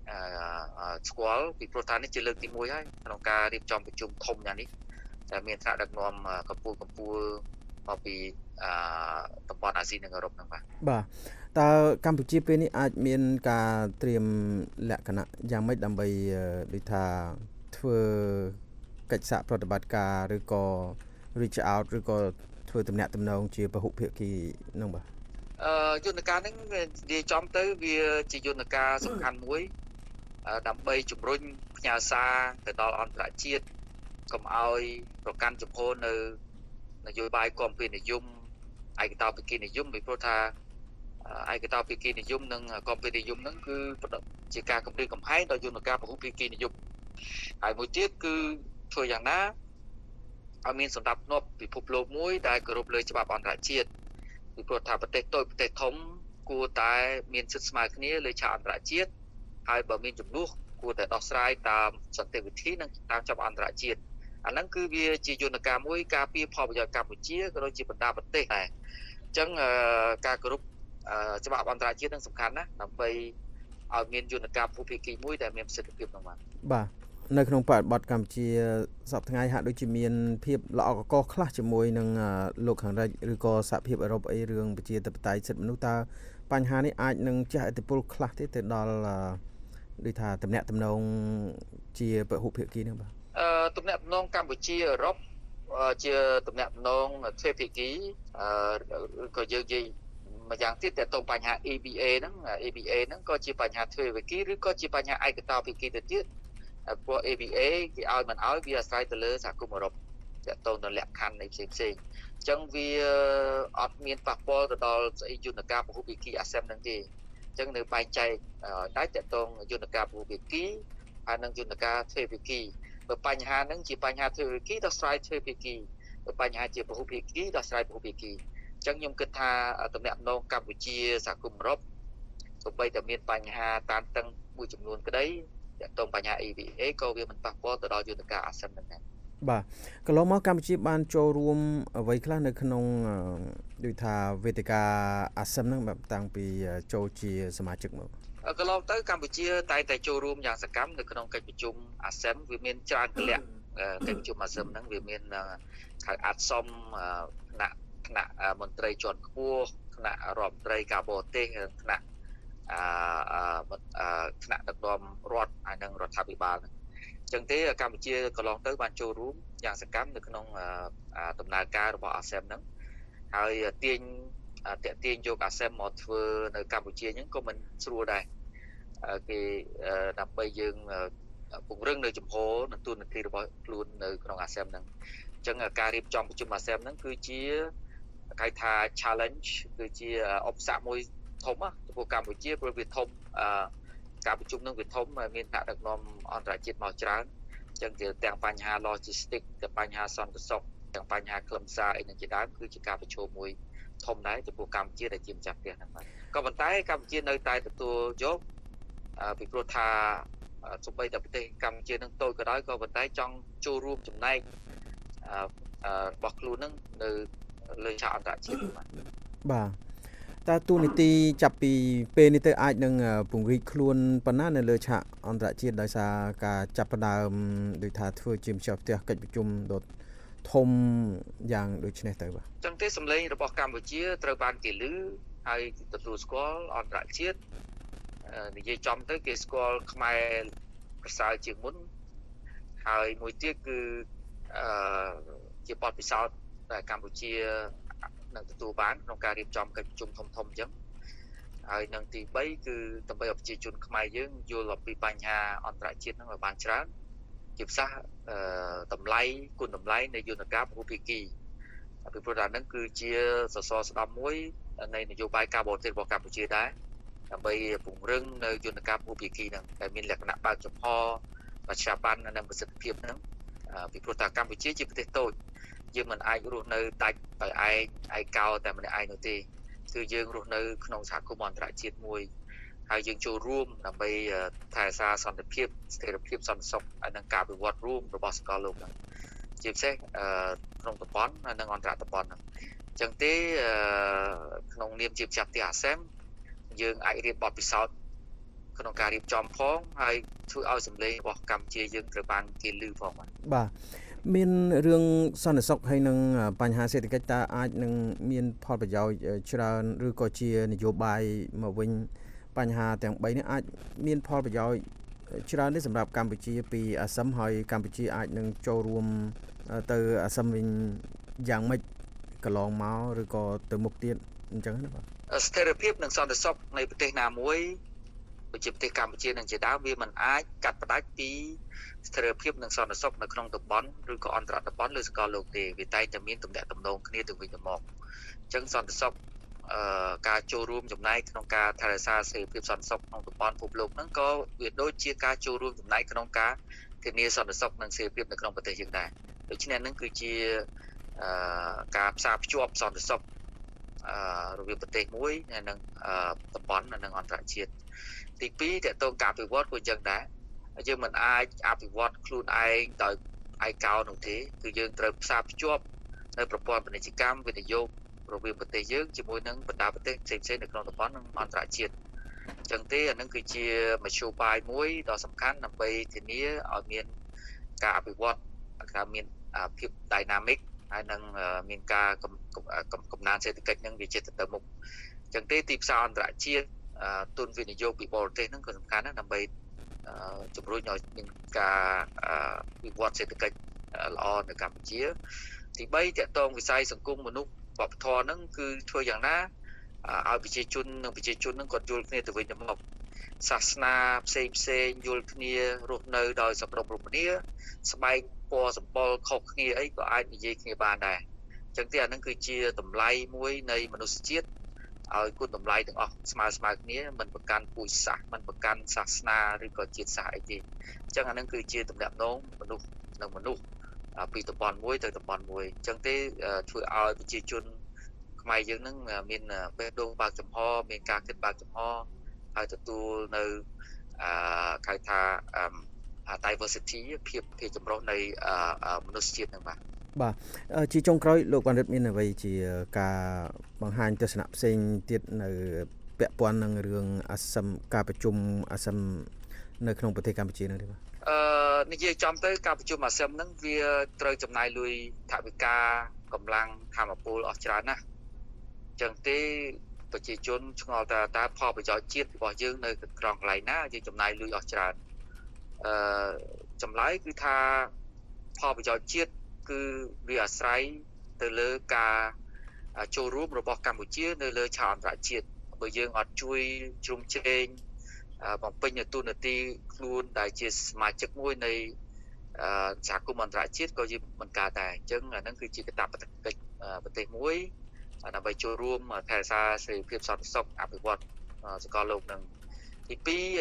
Speaker 12: ស្គាល់ពីព្រោះថានេះជាលើកទី1ហើយក្នុងការរៀបចំប្រជុំធំយ៉ាងនេះដែលមានថ្នាក់ដឹកនាំកម្ពុជាមកពីតំបន់អាស៊ីនិងអឺរ៉ុបហ្នឹងបាទ
Speaker 11: តើកម្ពុជាពេលនេះអាចមានការត្រៀមលក្ខណៈយ៉ាងម៉េចដើម្បីដូចថាធ្វើកិច្ចសហប្រតិបត្តិការឬក៏ reach out ឬក៏ធ្វើទំនាក់ទំនងជាពហុភាគីហ្នឹងបាទ
Speaker 12: យន្តការហ្នឹងនិយាយចំទៅវាជាយន្តការសំខាន់មួយដើម្បីជំរុញផ្ញើសារទៅដល់អន្តរជាតិកុំឲ្យប្រកាន់ជំហរនៅនយោបាយគាំពៀនិយមឯកតោភាគីនិយមពីព្រោះថាឯកតោភាគីនិយមនិងគាំពៀនិយមហ្នឹងគឺជាការគម្រាមកំហែងដល់យន្តការពហុភាគីនិយមហើយមួយទៀតគឺធ្វើយ៉ាងណាឲ្យមានសម្ដាប់ធ្នាប់ពិភពលោកមួយដែលគោរពលើច្បាប់អន្តរជាតិពីព្រោះថាប្រទេសតូចប្រទេសធំគួរតែមានសិទ្ធិស្មើគ្នាលើឆាកអន្តរជាតិហើយបើមានចំនួនគួរតែដោះស្រាយតាមសន្តិវិធីនិងតាមច្បាប់អន្តរជាតិអាហ្នឹងគឺវាជាយន្តការមួយការពារផលប្រយោជន៍កម្ពុជាក៏ដូចជាបណ្ដាប្រទេសដែរអញ្ចឹងការគោរពច្បាប់អន្តរជាតិនឹងសំខាន់ណាស់ដើម្បីឲ្យមានយន្តការភូភាគីមួយដែលមានប្រសិទ្ធភាពក្នុង
Speaker 11: បាទនៅក្នុងបរិបទកម្ពុជាសប្តាហ៍ថ្ងៃហាក់ដូចជាមានភាពល្អកកខ្លះជាមួយនឹងលោកខាងលិចឬក៏សហភាពអឺរ៉ុបអីរឿងប្រជាធិបតេយ្យសិទ្ធិមនុស្សតើបញ្ហានេះអាចនឹងជះឥទ្ធិពលខ្លះទេទៅដល់ដូចថាទំនាក់ទំនងជាពហុភាគីនេះបាទ
Speaker 12: ទំនាក់ទំនងកម្ពុជាអឺរ៉ុបជាទំនាក់ទំនងទ្វេភាគីក៏យើងនិយាយម្យ៉ាងទៀតតែទៅបញ្ហា EBA ហ្នឹងក៏ជាបញ្ហាទ្វេភាគីឬក៏ជាបញ្ហាឯកតោភាគីទៅទៀតព្រោះ ABA គេឲ្យមិនឲ្យវាអាស្រ័យទៅលើសហគមន៍អឺរ៉ុបទាក់ទងនឹងលក្ខខណ្ឌនៃផ្សេងអញ្ចឹងវាអត់មានប៉ះពាល់ទៅដល់ស្អីយន្តការពហុភាគី ASEAN ហ្នឹងទេអញ្ចឹងនៅបែងចែកតែទាក់ទងយន្តការពហុភាគីហើយនិងយន្តការទ្វេភាគីបើបញ្ហាហ្នឹងជាបញ្ហាទ្វេភាគីដោះស្រាយទ្វេភាគីបើបញ្ហាជាពហុភាគីដោះស្រាយពហុភាគីអញ្ចឹងខ្ញុំគិតថាទំនាក់ទំនងកម្ពុជាសហគមន៍អឺរ៉ុបទោះបីតែមានបញ្ហាតានតឹងមួយចំនួនក្តីទាក់ទងបញ្ហា EBA ក៏វាមិនប៉ះពាល់ទៅដល់យន្តការ ASEAN ហ្នឹងដែរ
Speaker 11: បាទកន្លងមកកម្ពុជាបានចូលរួមអ្វីខ្លះនៅក្នុងដូចថាវេទិកា ASEAN ហ្នឹងបាទតាំងពីចូលជាសមាជិកមក
Speaker 12: កន្លងទៅកម្ពុជាតែតែចូលរួមយ៉ាងសកម្មនៅក្នុងកិច្ចប្រជុំ ASEAN វាមានច្រើនកលៈកិច្ចប្រជុំ ASEAN ហ្នឹងវាមានហៅអាតសំថ្នាក់មន្ត្រីជាន់ខ្ពស់ថ្នាក់រដ្ឋមន្ត្រីការបរទេសថ្នាក់ថ្នាក់ដឹកនាំរដ្ឋហើយនិងរដ្ឋាភិបាលហ្នឹងអញ្ចឹងទេកម្ពុជាកន្លងទៅបានចូលរួមយ៉ាងសកម្មនៅក្នុងដំណើរការរបស់ ASEAN ហ្នឹងហើយទាញយក ASEAN មកធ្វើនៅកម្ពុជាហ្នឹងក៏មិនស្រួលដែរគេដើម្បីយើងពង្រឹងនៅចំហនិងទូនាទីរបស់ខ្លួននៅក្នុង ASEAN ហ្នឹងអញ្ចឹងការរៀបចំប្រជុំ ASEAN ហ្នឹងគឺជាគេថា challenge គឺជាឧបសគ្គមួយធំចំពោះកម្ពុជាព្រោះវាធំការប្រជុំនឹងវាធំមានថ្នាក់ដឹកនាំអន្តរជាតិមកច្រើនអញ្ចឹងទាំងបញ្ហា logistics ទាំងបញ្ហាសន្តិសុខទាំងបញ្ហាខ្លឹមសារអីនឹងជាដើមគឺជាការប្រឈមមួយធំដែរចំពោះកម្ពុជាដែលជាម្ចាស់ផ្ទះហ្នឹងបាទក៏ប៉ុន្តែកម្ពុជានៅតែទទួលយកពីព្រោះថាសូម្បីតែប្រទេសកម្ពុជានឹងតូចក៏ដោយក៏ប៉ុន្តែចង់ចូលរួមចំណែករបស់ខ្លួននឹងនៅលើឆាកអន្តរជាតិ
Speaker 11: បាទតើទូនីតិចាប់ពីពេលនេះទៅអាចនឹងពង្រីកខ្លួនប៉ុណ្ណានៅលើឆាកអន្តរជាតិដោយសារការចាប់ផ្ដើមដូចថាធ្វើជាម្ចាស់ផ្ទះកិច្ចប្រជុំដ៏ធំយ៉ាងដូចនេះទៅបាទ
Speaker 12: អញ្ចឹងទេសម្លេងរបស់កម្ពុជាត្រូវបានគេឮហើយទទួលស្គាល់អន្តរជាតិនិយាយចំទៅគេស្គាល់ខ្មែរប្រសើរជាងមុនហើយមួយទៀតគឺជាបទពិសោធន៍ដែលកម្ពុជានឹងទទួលបានក្នុងការរៀបចំកិច្ចប្រជុំធំអញ្ចឹងហើយនឹងទី3គឺដើម្បីឲ្យប្រជាជនខ្មែរយើងយល់អំពីបញ្ហាអន្តរជាតិហ្នឹងឲ្យបានច្រើនជាភាសាតម្លៃគុណតម្លៃនៃយន្តការពហុភាគីពីព្រោះថាហ្នឹងគឺជាសសរស្តម្ភមួយនៃនយោបាយការបរទេសរបស់កម្ពុជាដែរដើម្បីពង្រឹងនៅយន្តការពហុភាគីហ្នឹងដែលមានលក្ខណៈបើកចំហប្រជាបាននិងប្រសិទ្ធភាពហ្នឹងពីព្រោះថាកម្ពុជាជាប្រទេសតូចយើងមិនអាចរស់នៅដាច់ដោយឯកោតែម្នាក់ឯងនោះទេគឺយើងរស់នៅក្នុងសហគមន៍អន្តរជាតិមួយហើយយើងចូលរួមដើម្បីថែរក្សាសន្តិភាពស្ថិរភាពសន្តិសុខហើយនិងការវិវត្តរួមរបស់សកលលោកហ្នឹងជាពិសេសក្នុងតំបន់និងអន្តរតំបន់ហ្នឹងអញ្ចឹងទេក្នុងនាមជាម្ចាស់ផ្ទះ ASEAN យើងអាចរៀបបទពិសោធន៍ក្នុងការរៀបចំផងហើយធ្វើឲ្យសម្លេងរបស់កម្ពុជាយើងត្រូវបានគេឮផង
Speaker 13: បាទមានរឿងសន្តិសុខហើយនឹងបញ្ហាសេដ្ឋកិច្ចតើអាចនឹងមានផលប្រយោជន៍ច្រើនឬក៏ជានយោបាយមកវិញបញ្ហាទាំង3នេះអាចមានផលប្រយោជន៍ច្រើនទេសម្រាប់កម្ពុជាពីអាស៊ានហើយកម្ពុជាអាចនឹងចូលរួមទៅអាស៊ានវិញយ៉ាងម៉េចកន្លងមកឬក៏ទៅមុខទៀតអញ្ចឹងណាបាទ
Speaker 12: ស្ថិរភាពនិងសន្តិសុខនៃប្រទេសណាមួយដូចជាប្រទេសកម្ពុជានឹងជាដើមវាមិនអាចកាត់ផ្ដាច់ពីស្ថិរភាពនិងសន្តិសុខនៅក្នុងតំបន់ឬក៏អន្តរតំបន់លើសកលលោកទេវាតែងតែមានទំនាក់ទំនងគ្នាទៅវិញទៅមកអញ្ចឹងសន្តិសុខការចូលរួមចំណែកក្នុងការថែរក្សាសេរីភាពសន្តិសុខក្នុងតំបន់ពិភពលោកហ្នឹងក៏វាដូចជាការចូលរួមចំណែកក្នុងការធានាសន្តិសុខនិងសេរីភាពនៅក្នុងប្រទេសយើងដែរដូច្នេះហ្នឹងគឺជាការផ្សារភ្ជាប់សន្តិសុខរវាងប្រទេសមួយនិងតំបន់និងអន្តរជាតិទី2តើតើការអភិវឌ្ឍក៏យ៉ាងដែរយើងមិនអាចអភិវឌ្ឍខ្លួនឯងដោយឯកោនោះទេគឺយើងត្រូវផ្សារភ្ជាប់នៅប្រព័ន្ធពាណិជ្ជកម្មវិនិយោគរវាងប្រទេសយើងជាមួយនឹងបណ្ដាប្រទេសផ្សេងៗនៅក្នុងតំបន់និងអន្តរជាតិអញ្ចឹងទេអានឹងគឺជាមធ្យោបាយមួយដ៏សំខាន់ដើម្បីធានាឲ្យមានការអភិវឌ្ឍការមានភាព dynamic ហើយនឹងមានការកំណើនសេដ្ឋកិច្ចនឹងវាចិត្តទៅមុខអញ្ចឹងទេទីផ្សារអន្តរជាតិទុនវិនិយោគពីបរទេសហ្នឹងក៏សំខាន់ដែរដើម្បីជំរុញឲ្យមានការវិវត្តសេដ្ឋកិច្ចល្អនៅកម្ពុជាទី3តកតងវិស័យសង្គមមនុស្សវប្បធម៌ហ្នឹងគឺធ្វើយ៉ាងណាឲ្យប្រជាជននិងប្រជាជនហ្នឹងគាត់យល់គ្នាទៅវិញទៅមកសាសនាផ្សេងយល់គ្នារស់នៅដោយសប្បុរសរម្នាស្បែកពណ៌សម្បុរខុសគ្នាអីក៏អាចនិយាយគ្នាបានដែរអញ្ចឹងទេអាហ្នឹងគឺជាតម្លៃមួយនៃមនុស្សជាតិឲ្យគុណតម្លៃទាំងអស់ស្មើគ្នាមិនប្រកាន់ពូជសាសន៍មិនប្រកាន់សាសនាឬក៏ជាតិសាសន៍អីទេអញ្ចឹងអាហ្នឹងគឺជាទំនាក់ទំនងមនុស្សនិងមនុស្សពីតំបន់មួយទៅតំបន់មួយអញ្ចឹងទេធ្វើឲ្យប្រជាជនខ្មែរយើងនឹងមានបេះដូងបើកចំហមានការគិតបើកចំហហើយទទួលនៅហៅថា diversity ភាពចម្រុះនៃមនុស្សជាតិនឹងបាទ
Speaker 13: ជាចុងក្រោយលោកបណ្ឌិតមានអ្វីជាការបង្ហាញទស្សនៈផ្សេងទៀតនៅពាក់ព័ន្ធនឹងរឿងអាស៊ានការប្រជុំអាស៊ាននៅក្នុងប្រទេសកម្ពុជានឹងទេបាទ
Speaker 12: និយាយចំទៅការប្រជុំអាស៊ានហ្នឹងវាត្រូវចំណាយលុយថវិកាកម្លាំងធម្មពលអស់ច្រើនណាស់អញ្ចឹងទេប្រជាជនឆ្ងល់តើផលប្រយោជន៍ជាតិរបស់យើងនៅក្រងកន្លែងណាយើងចំណាយលុយអស់ច្រើនចម្លើយគឺថាផលប្រយោជន៍ជាតិគឺវាអាស្រ័យទៅលើការចូលរួមរបស់កម្ពុជានៅលើឆាកអន្តរជាតិបើយើងអត់ជួយជ្រោមជ្រែងបំពេញតួនាទីខ្លួនដែលជាសមាជិកមួយនៃសហគមន៍អន្តរជាតិក៏យើងមិនកើតដែរអញ្ចឹងអានឹងគឺជាកាតព្វកិច្ចប្រទេសមួយដើម្បីចូលរួមថែរក្សាសេរីភាពសន្តិសុខអភិវឌ្ឍសកលលោកនឹងទី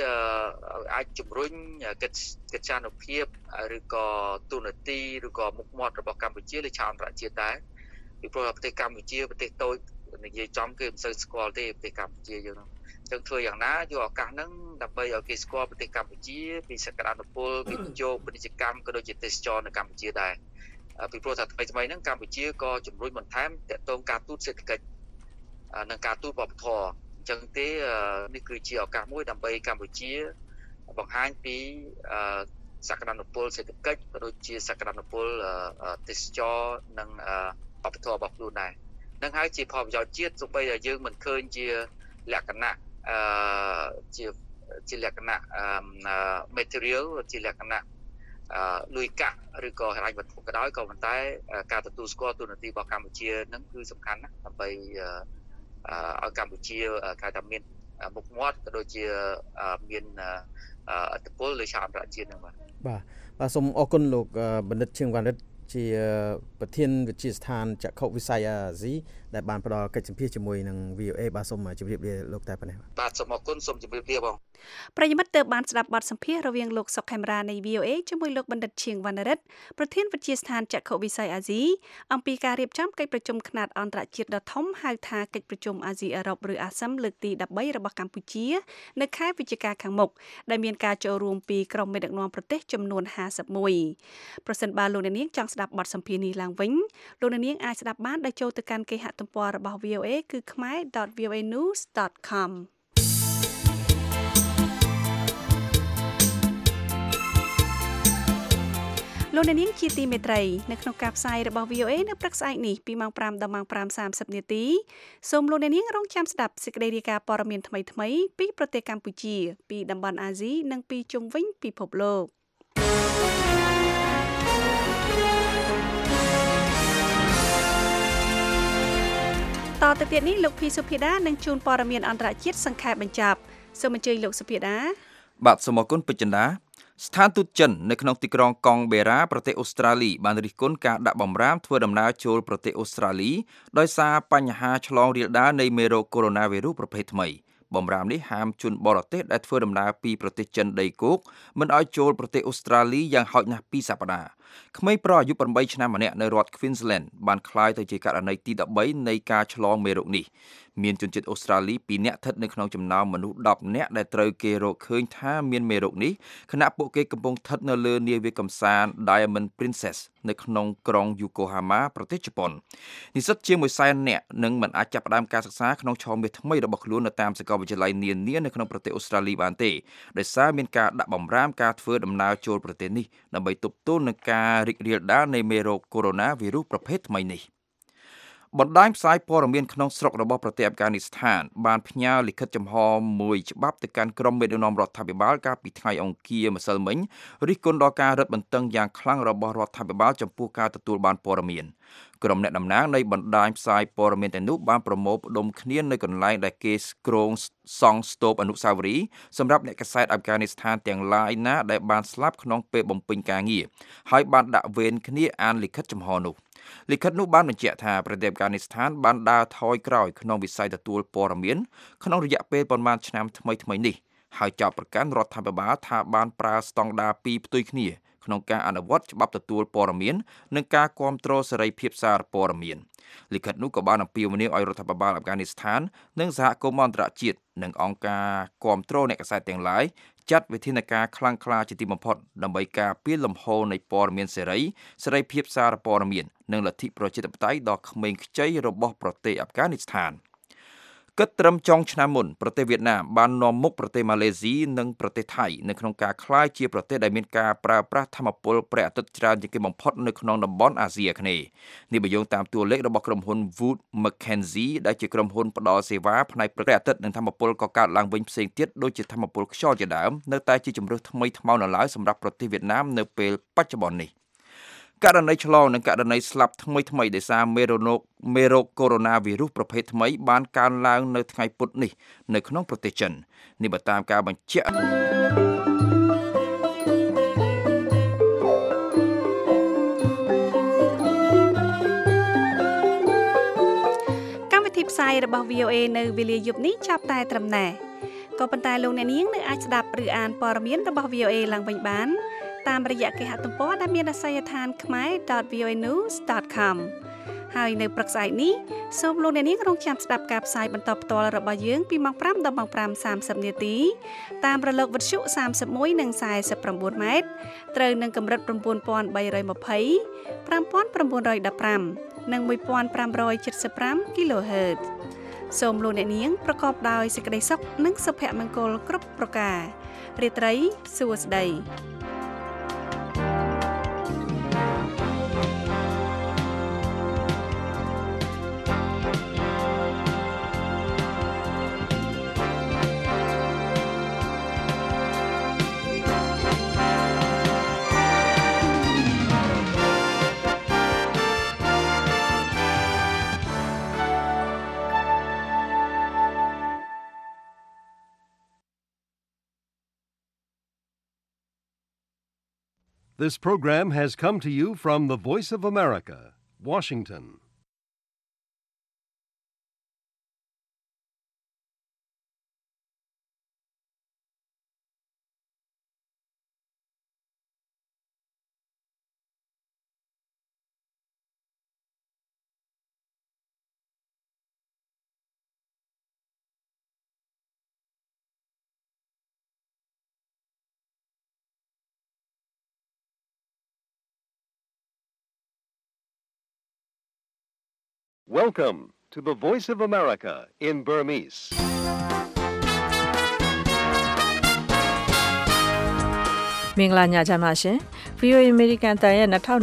Speaker 12: 2អាចជំរុញកិច្ចចានុភាពឬក៏ទូនាទីឬក៏មុខមាត់របស់កម្ពុជាលើឆាកអន្តរជាតិដែរពីព្រោះប្រទេសកម្ពុជាប្រទេសតូចនិយាយចំគឺមិនសូវស្គាល់ទេប្រទេសកម្ពុជាយើងហ្នឹងអញ្ចឹងធ្វើយ៉ាងណាយកឱកាសហ្នឹងដើម្បីឲ្យគេស្គាល់ប្រទេសកម្ពុជាពីសក្តានុពលវិនិយោគពាណិជ្ជកម្មក៏ដូចជាទេសចរនៅកម្ពុជាដែរពីព្រោះថាថ្មីហ្នឹងកម្ពុជាក៏ជំរុញបន្ថែមទាក់ទងការទូតសេដ្ឋកិច្ចនិងការទូតវប្បធម៌អញ្ចឹងទេនេះគឺជាឱកាសមួយដើម្បីកម្ពុជាបង្ហាញពីសក្តានុពលសេដ្ឋកិច្ចក៏ដូចជាសក្តានុពលទេសចរនិងវប្បធម៌របស់ខ្លួនដែរនឹងហើយជាផលប្រយោជន៍ជាតិសូម្បីតែយើងមិនឃើញជាលក្ខណៈជាលក្ខណៈ material ជាលក្ខណៈលុយកាក់ឬក៏ហិរញ្ញវត្ថុក៏ដោយក៏ប៉ុន្តែការទទួលស្គាល់ទូនាទីរបស់កម្ពុជានឹងគឺសំខាន់ណាស់ដើម្បីឲ្យកម្ពុជាគេថាមានមុខមាត់ក៏ដូចជាមានឥទ្ធិពលលើឆាកអន្តរជាតិហ្នឹង
Speaker 13: បាទសូមអរគុណលោកបណ្ឌិតឈៀងវណ្ណរិទ្ធជាប្រធានវិទ្យាស្ថានចក្ខុវិស័យអាស៊ីដែលបានផ្ដល់កិច្ចសម្ភាសជាមួយនឹង VOA បាទសូមជម្រាបលាលោកតែប៉ុណ្ណេះ
Speaker 12: បាទសូមអរគុណសូមជម្រាបលាបង
Speaker 3: ប្រិយមិត្តទើបបានស្ដាប់បទសម្ភាសន៍រវាងលោកសុកខេមរានៃ VOA ជាមួយលោកបណ្ឌិតឈៀងវណ្ណរិទ្ធប្រធានវិទ្យាស្ថានចក្ខុវិស័យអាស៊ីអំពីការរៀបចំកិច្ចប្រជុំខ្នាតអន្តរជាតិដ៏ធំហៅថាកិច្ចប្រជុំអាស៊ីអឺរ៉ុបឬអាស៊ានលើកទី13របស់កម្ពុជានៅខែវិច្ឆិកាខាងមុខដែលមានការចូលរួមពីក្រុមមេដឹកនាំប្រទេសចំនួន51ប្រសិនបើលោកអ្នកនាងចង់ស្ដាប់បទសម្ភាសន៍នេះឡើងវិញលោកអ្នកនាងអាចស្ដាប់បានដោយចូលទៅកាន់គេហទំព័ររបស់ VOA គឺ khmer.voanews.com លោកអ្នកនាងជាទីមេត្រីនៅក្នុងការផ្សាយរបស់ VOA នៅព្រឹកស្អែកនេះពីម៉ោង 5 ដល់ម៉ោង 5:30 នាទីសូមលោកអ្នកនាងរងចាំស្ដាប់សេចក្តីរាយការណ៍ព័ត៌មានថ្មីៗពីប្រទេសកម្ពុជាពីតំបន់អាស៊ីនិងពីជុំវិញពិភពលោកតទៅទៀតនេះលោកភីសុភាដានឹងជូនព័ត៌មានអន្តរជាតិសង្ខេបបញ្ចប់សូមអញ្ជើញលោកសុភាដា
Speaker 4: បាទសូមអរគុណពេជ្រចិន្តាស្ថានទូតចិននៅក្នុងទីក្រុងកុងបេរ៉ាប្រទេសអូស្ត្រាលីបានរិះគន់ការដាក់បម្រាមធ្វើដំណើរចូលប្រទេសអូស្ត្រាលីដោយសារបញ្ហាឆ្លងរាលដាលនៃមេរោគកូវីដ -19 ប្រភេទថ្មីបម្រាមនេះហាមជនបរទេសដែលធ្វើដំណើរពីប្រទេសចិនដីគោកមិនឲ្យចូលប្រទេសអូស្ត្រាលីយ៉ាងហោចណាស់2សប្តាហ៍ក្មេងប្រុសអាយុ8ឆ្នាំម្នាក់នៅរដ្ឋ Queensland បានក្លាយទៅជាករណីទី13នៃការឆ្លងមេរោគនេះមានជនជាតិអូស្ត្រាលី2នាក់ស្ថិតនៅក្នុងចំណោមមនុស្ស10នាក់ដែលត្រូវគេរកឃើញថាមានមេរោគនេះខណៈពួកគេកំពុងស្ថិតនៅលើនាវាកំសាន្ត Diamond Princess នៅក្នុងក្រុង Yokohama ប្រទេសជប៉ុននិស្សិតជាង100,000នាក់នឹងមិនអាចចាប់ផ្ដើមការសិក្សាក្នុងឆមាសថ្មីរបស់ខ្លួននៅតាមសាកលវិទ្យាល័យនានានៅក្នុងប្រទេសអូស្ត្រាលីបានទេដោយសារមានការដាក់បម្រាមការធ្វើដំណើរចូលប្រទេសនេះដើម្បីទប់ទល់នឹងការរីករាលដាលនៃមេរោគកូវីដ -19 ប្រភេទថ្មីនេះបណ្ដាញផ្សាយព័ត៌មានក្នុងស្រុករបស់ប្រទេសអាហ្វហ្គានីស្ថានបានផ្ញើលិខិតចំហមួយច្បាប់ទៅកាន់ក្រុមមេដឹកនាំរដ្ឋាភិបាលកាលពីថ្ងៃអង្គារម្សិលមិញរិះគន់ដល់ការរឹតបន្តឹងយ៉ាងខ្លាំងរបស់រដ្ឋាភិបាលចំពោះការទទួលបានព័ត៌មានក្រុមអ្នកតំណាងនៃបណ្ដាញផ្សាយព័ត៌មានទាំងនោះបានប្រមូលផ្ដុំគ្នានៅកន្លែងដែលគេគ្រោងសង់ស្ទូបអនុស្សាវរីយ៍សម្រាប់អ្នកកាសែតអាហ្វហ្គានីស្ថានទាំងឡាយណាដែលបានស្លាប់ក្នុងពេលបំពេញការងារហើយបានដាក់វេនគ្នាអានលិខិតចំហនោះលិខិតនោះបានបញ្ជាក់ថាប្រទេសអាហ្វហ្គានីស្ថានបានដើរថយក្រោយក្នុងវិស័យទទួលព័ត៌មានក្នុងរយៈពេលប្រមាណឆ្នាំថ្មីនេះហើយចោទប្រកាន់រដ្ឋាភិបាលថាបានប្រើស្តង់ដារពីរផ្ទុយគ្នាក្នុងការអនុវត្តច្បាប់ទទួលព័ត៌មាននិងការគ្រប់គ្រងសេរីភាពសារព័ត៌មានលិខិតនោះក៏បានអំពាវនាវឲ្យរដ្ឋាភិបាលអាហ្វហ្គានីស្ថាននិងសហគមន៍អន្តរជាតិនិងអង្គការគ្រប់គ្រងអ្នកកាសែតទាំងឡាយចាត់វិធានការខ្លាំងក្លាជាទីបំផុតដើម្បីការពារលំហូរនៃព័ត៌មានសេរីភាពសារព័ត៌មាននិងលទ្ធិប្រជាធិបតេយ្យដ៏ក្មេងខ្ចីរបស់ប្រទេសអាហ្វហ្គានីស្ថានគិតត្រឹមចុងឆ្នាំមុនប្រទេសវៀតណាមបាននាំមុខប្រទេសម៉ាឡេស៊ីនិងប្រទេសថៃនៅក្នុងការក្លាយជាប្រទេសដែលមានការប្រើប្រាស់ថាមពលព្រះអាទិត្យច្រើនជាងគេបំផុតនៅក្នុងតំបន់អាស៊ីអាគ្នេយ៍នេះបើយោងតាមតួលេខរបស់ក្រុមហ៊ុន Wood Mackenzie ដែលជាក្រុមហ៊ុនផ្ដល់សេវាផ្នែកព្រះអាទិត្យនិងថាមពលកកើតឡើងវិញផ្សេងទៀតដូចជាថាមពលខ្យល់ជាដើមនៅតែជាជម្រើសថ្មីថ្មោងនៅឡើយសម្រាប់ប្រទេសវៀតណាមនៅពេលបច្ចុប្បន្ននេះករណីឆ្លងនិងករណីស្លាប់ថ្មីដោយសារមេរោគកូវីដ -19 ប្រភេទថ្មីបានកើនឡើងនៅថ្ងៃពុធនេះនៅក្នុងប្រទេសចិននេះបើតាមការបញ្ជាក់
Speaker 3: កម្មវិធីផ្សាយរបស់ VOA នៅវេលាយប់នេះចាប់តែត្រឹមណេះក៏ប៉ុន្តែលោកអ្នកនាងនៅអាចស្ដាប់ឬអានព័ត៌មានរបស់ VOA ឡើងវិញបានតាមរយៈគេហទំព័រដែលមានអាសយដ្ឋាន khmer.voanews.com ហើយនៅព្រឹកស្អែកនេះសូមលោកអ្នកនាងរងចាំស្ដាប់ការផ្សាយបន្តផ្ទាល់របស់យើងពីម៉ោង 5 ដល់ម៉ោង 5:30 នាទីតាមរលកវិទ្យុ31និង49ម៉ែត្រត្រូវនឹងកម្រិត 9320 5915 និង 1575 kHz សូមលោកអ្នកនាងប្រកបដោយសេចក្តីសុខនិងសុភមង្គលគ្រប់ប្រការរាត្រីសួស្តី
Speaker 1: This program has come to you from the Voice of America, Washington. Welcome to the Voice of America in Burmese.
Speaker 14: မင်္ဂလာညချမ်းပါရှင် VOA American တန်ရဲ့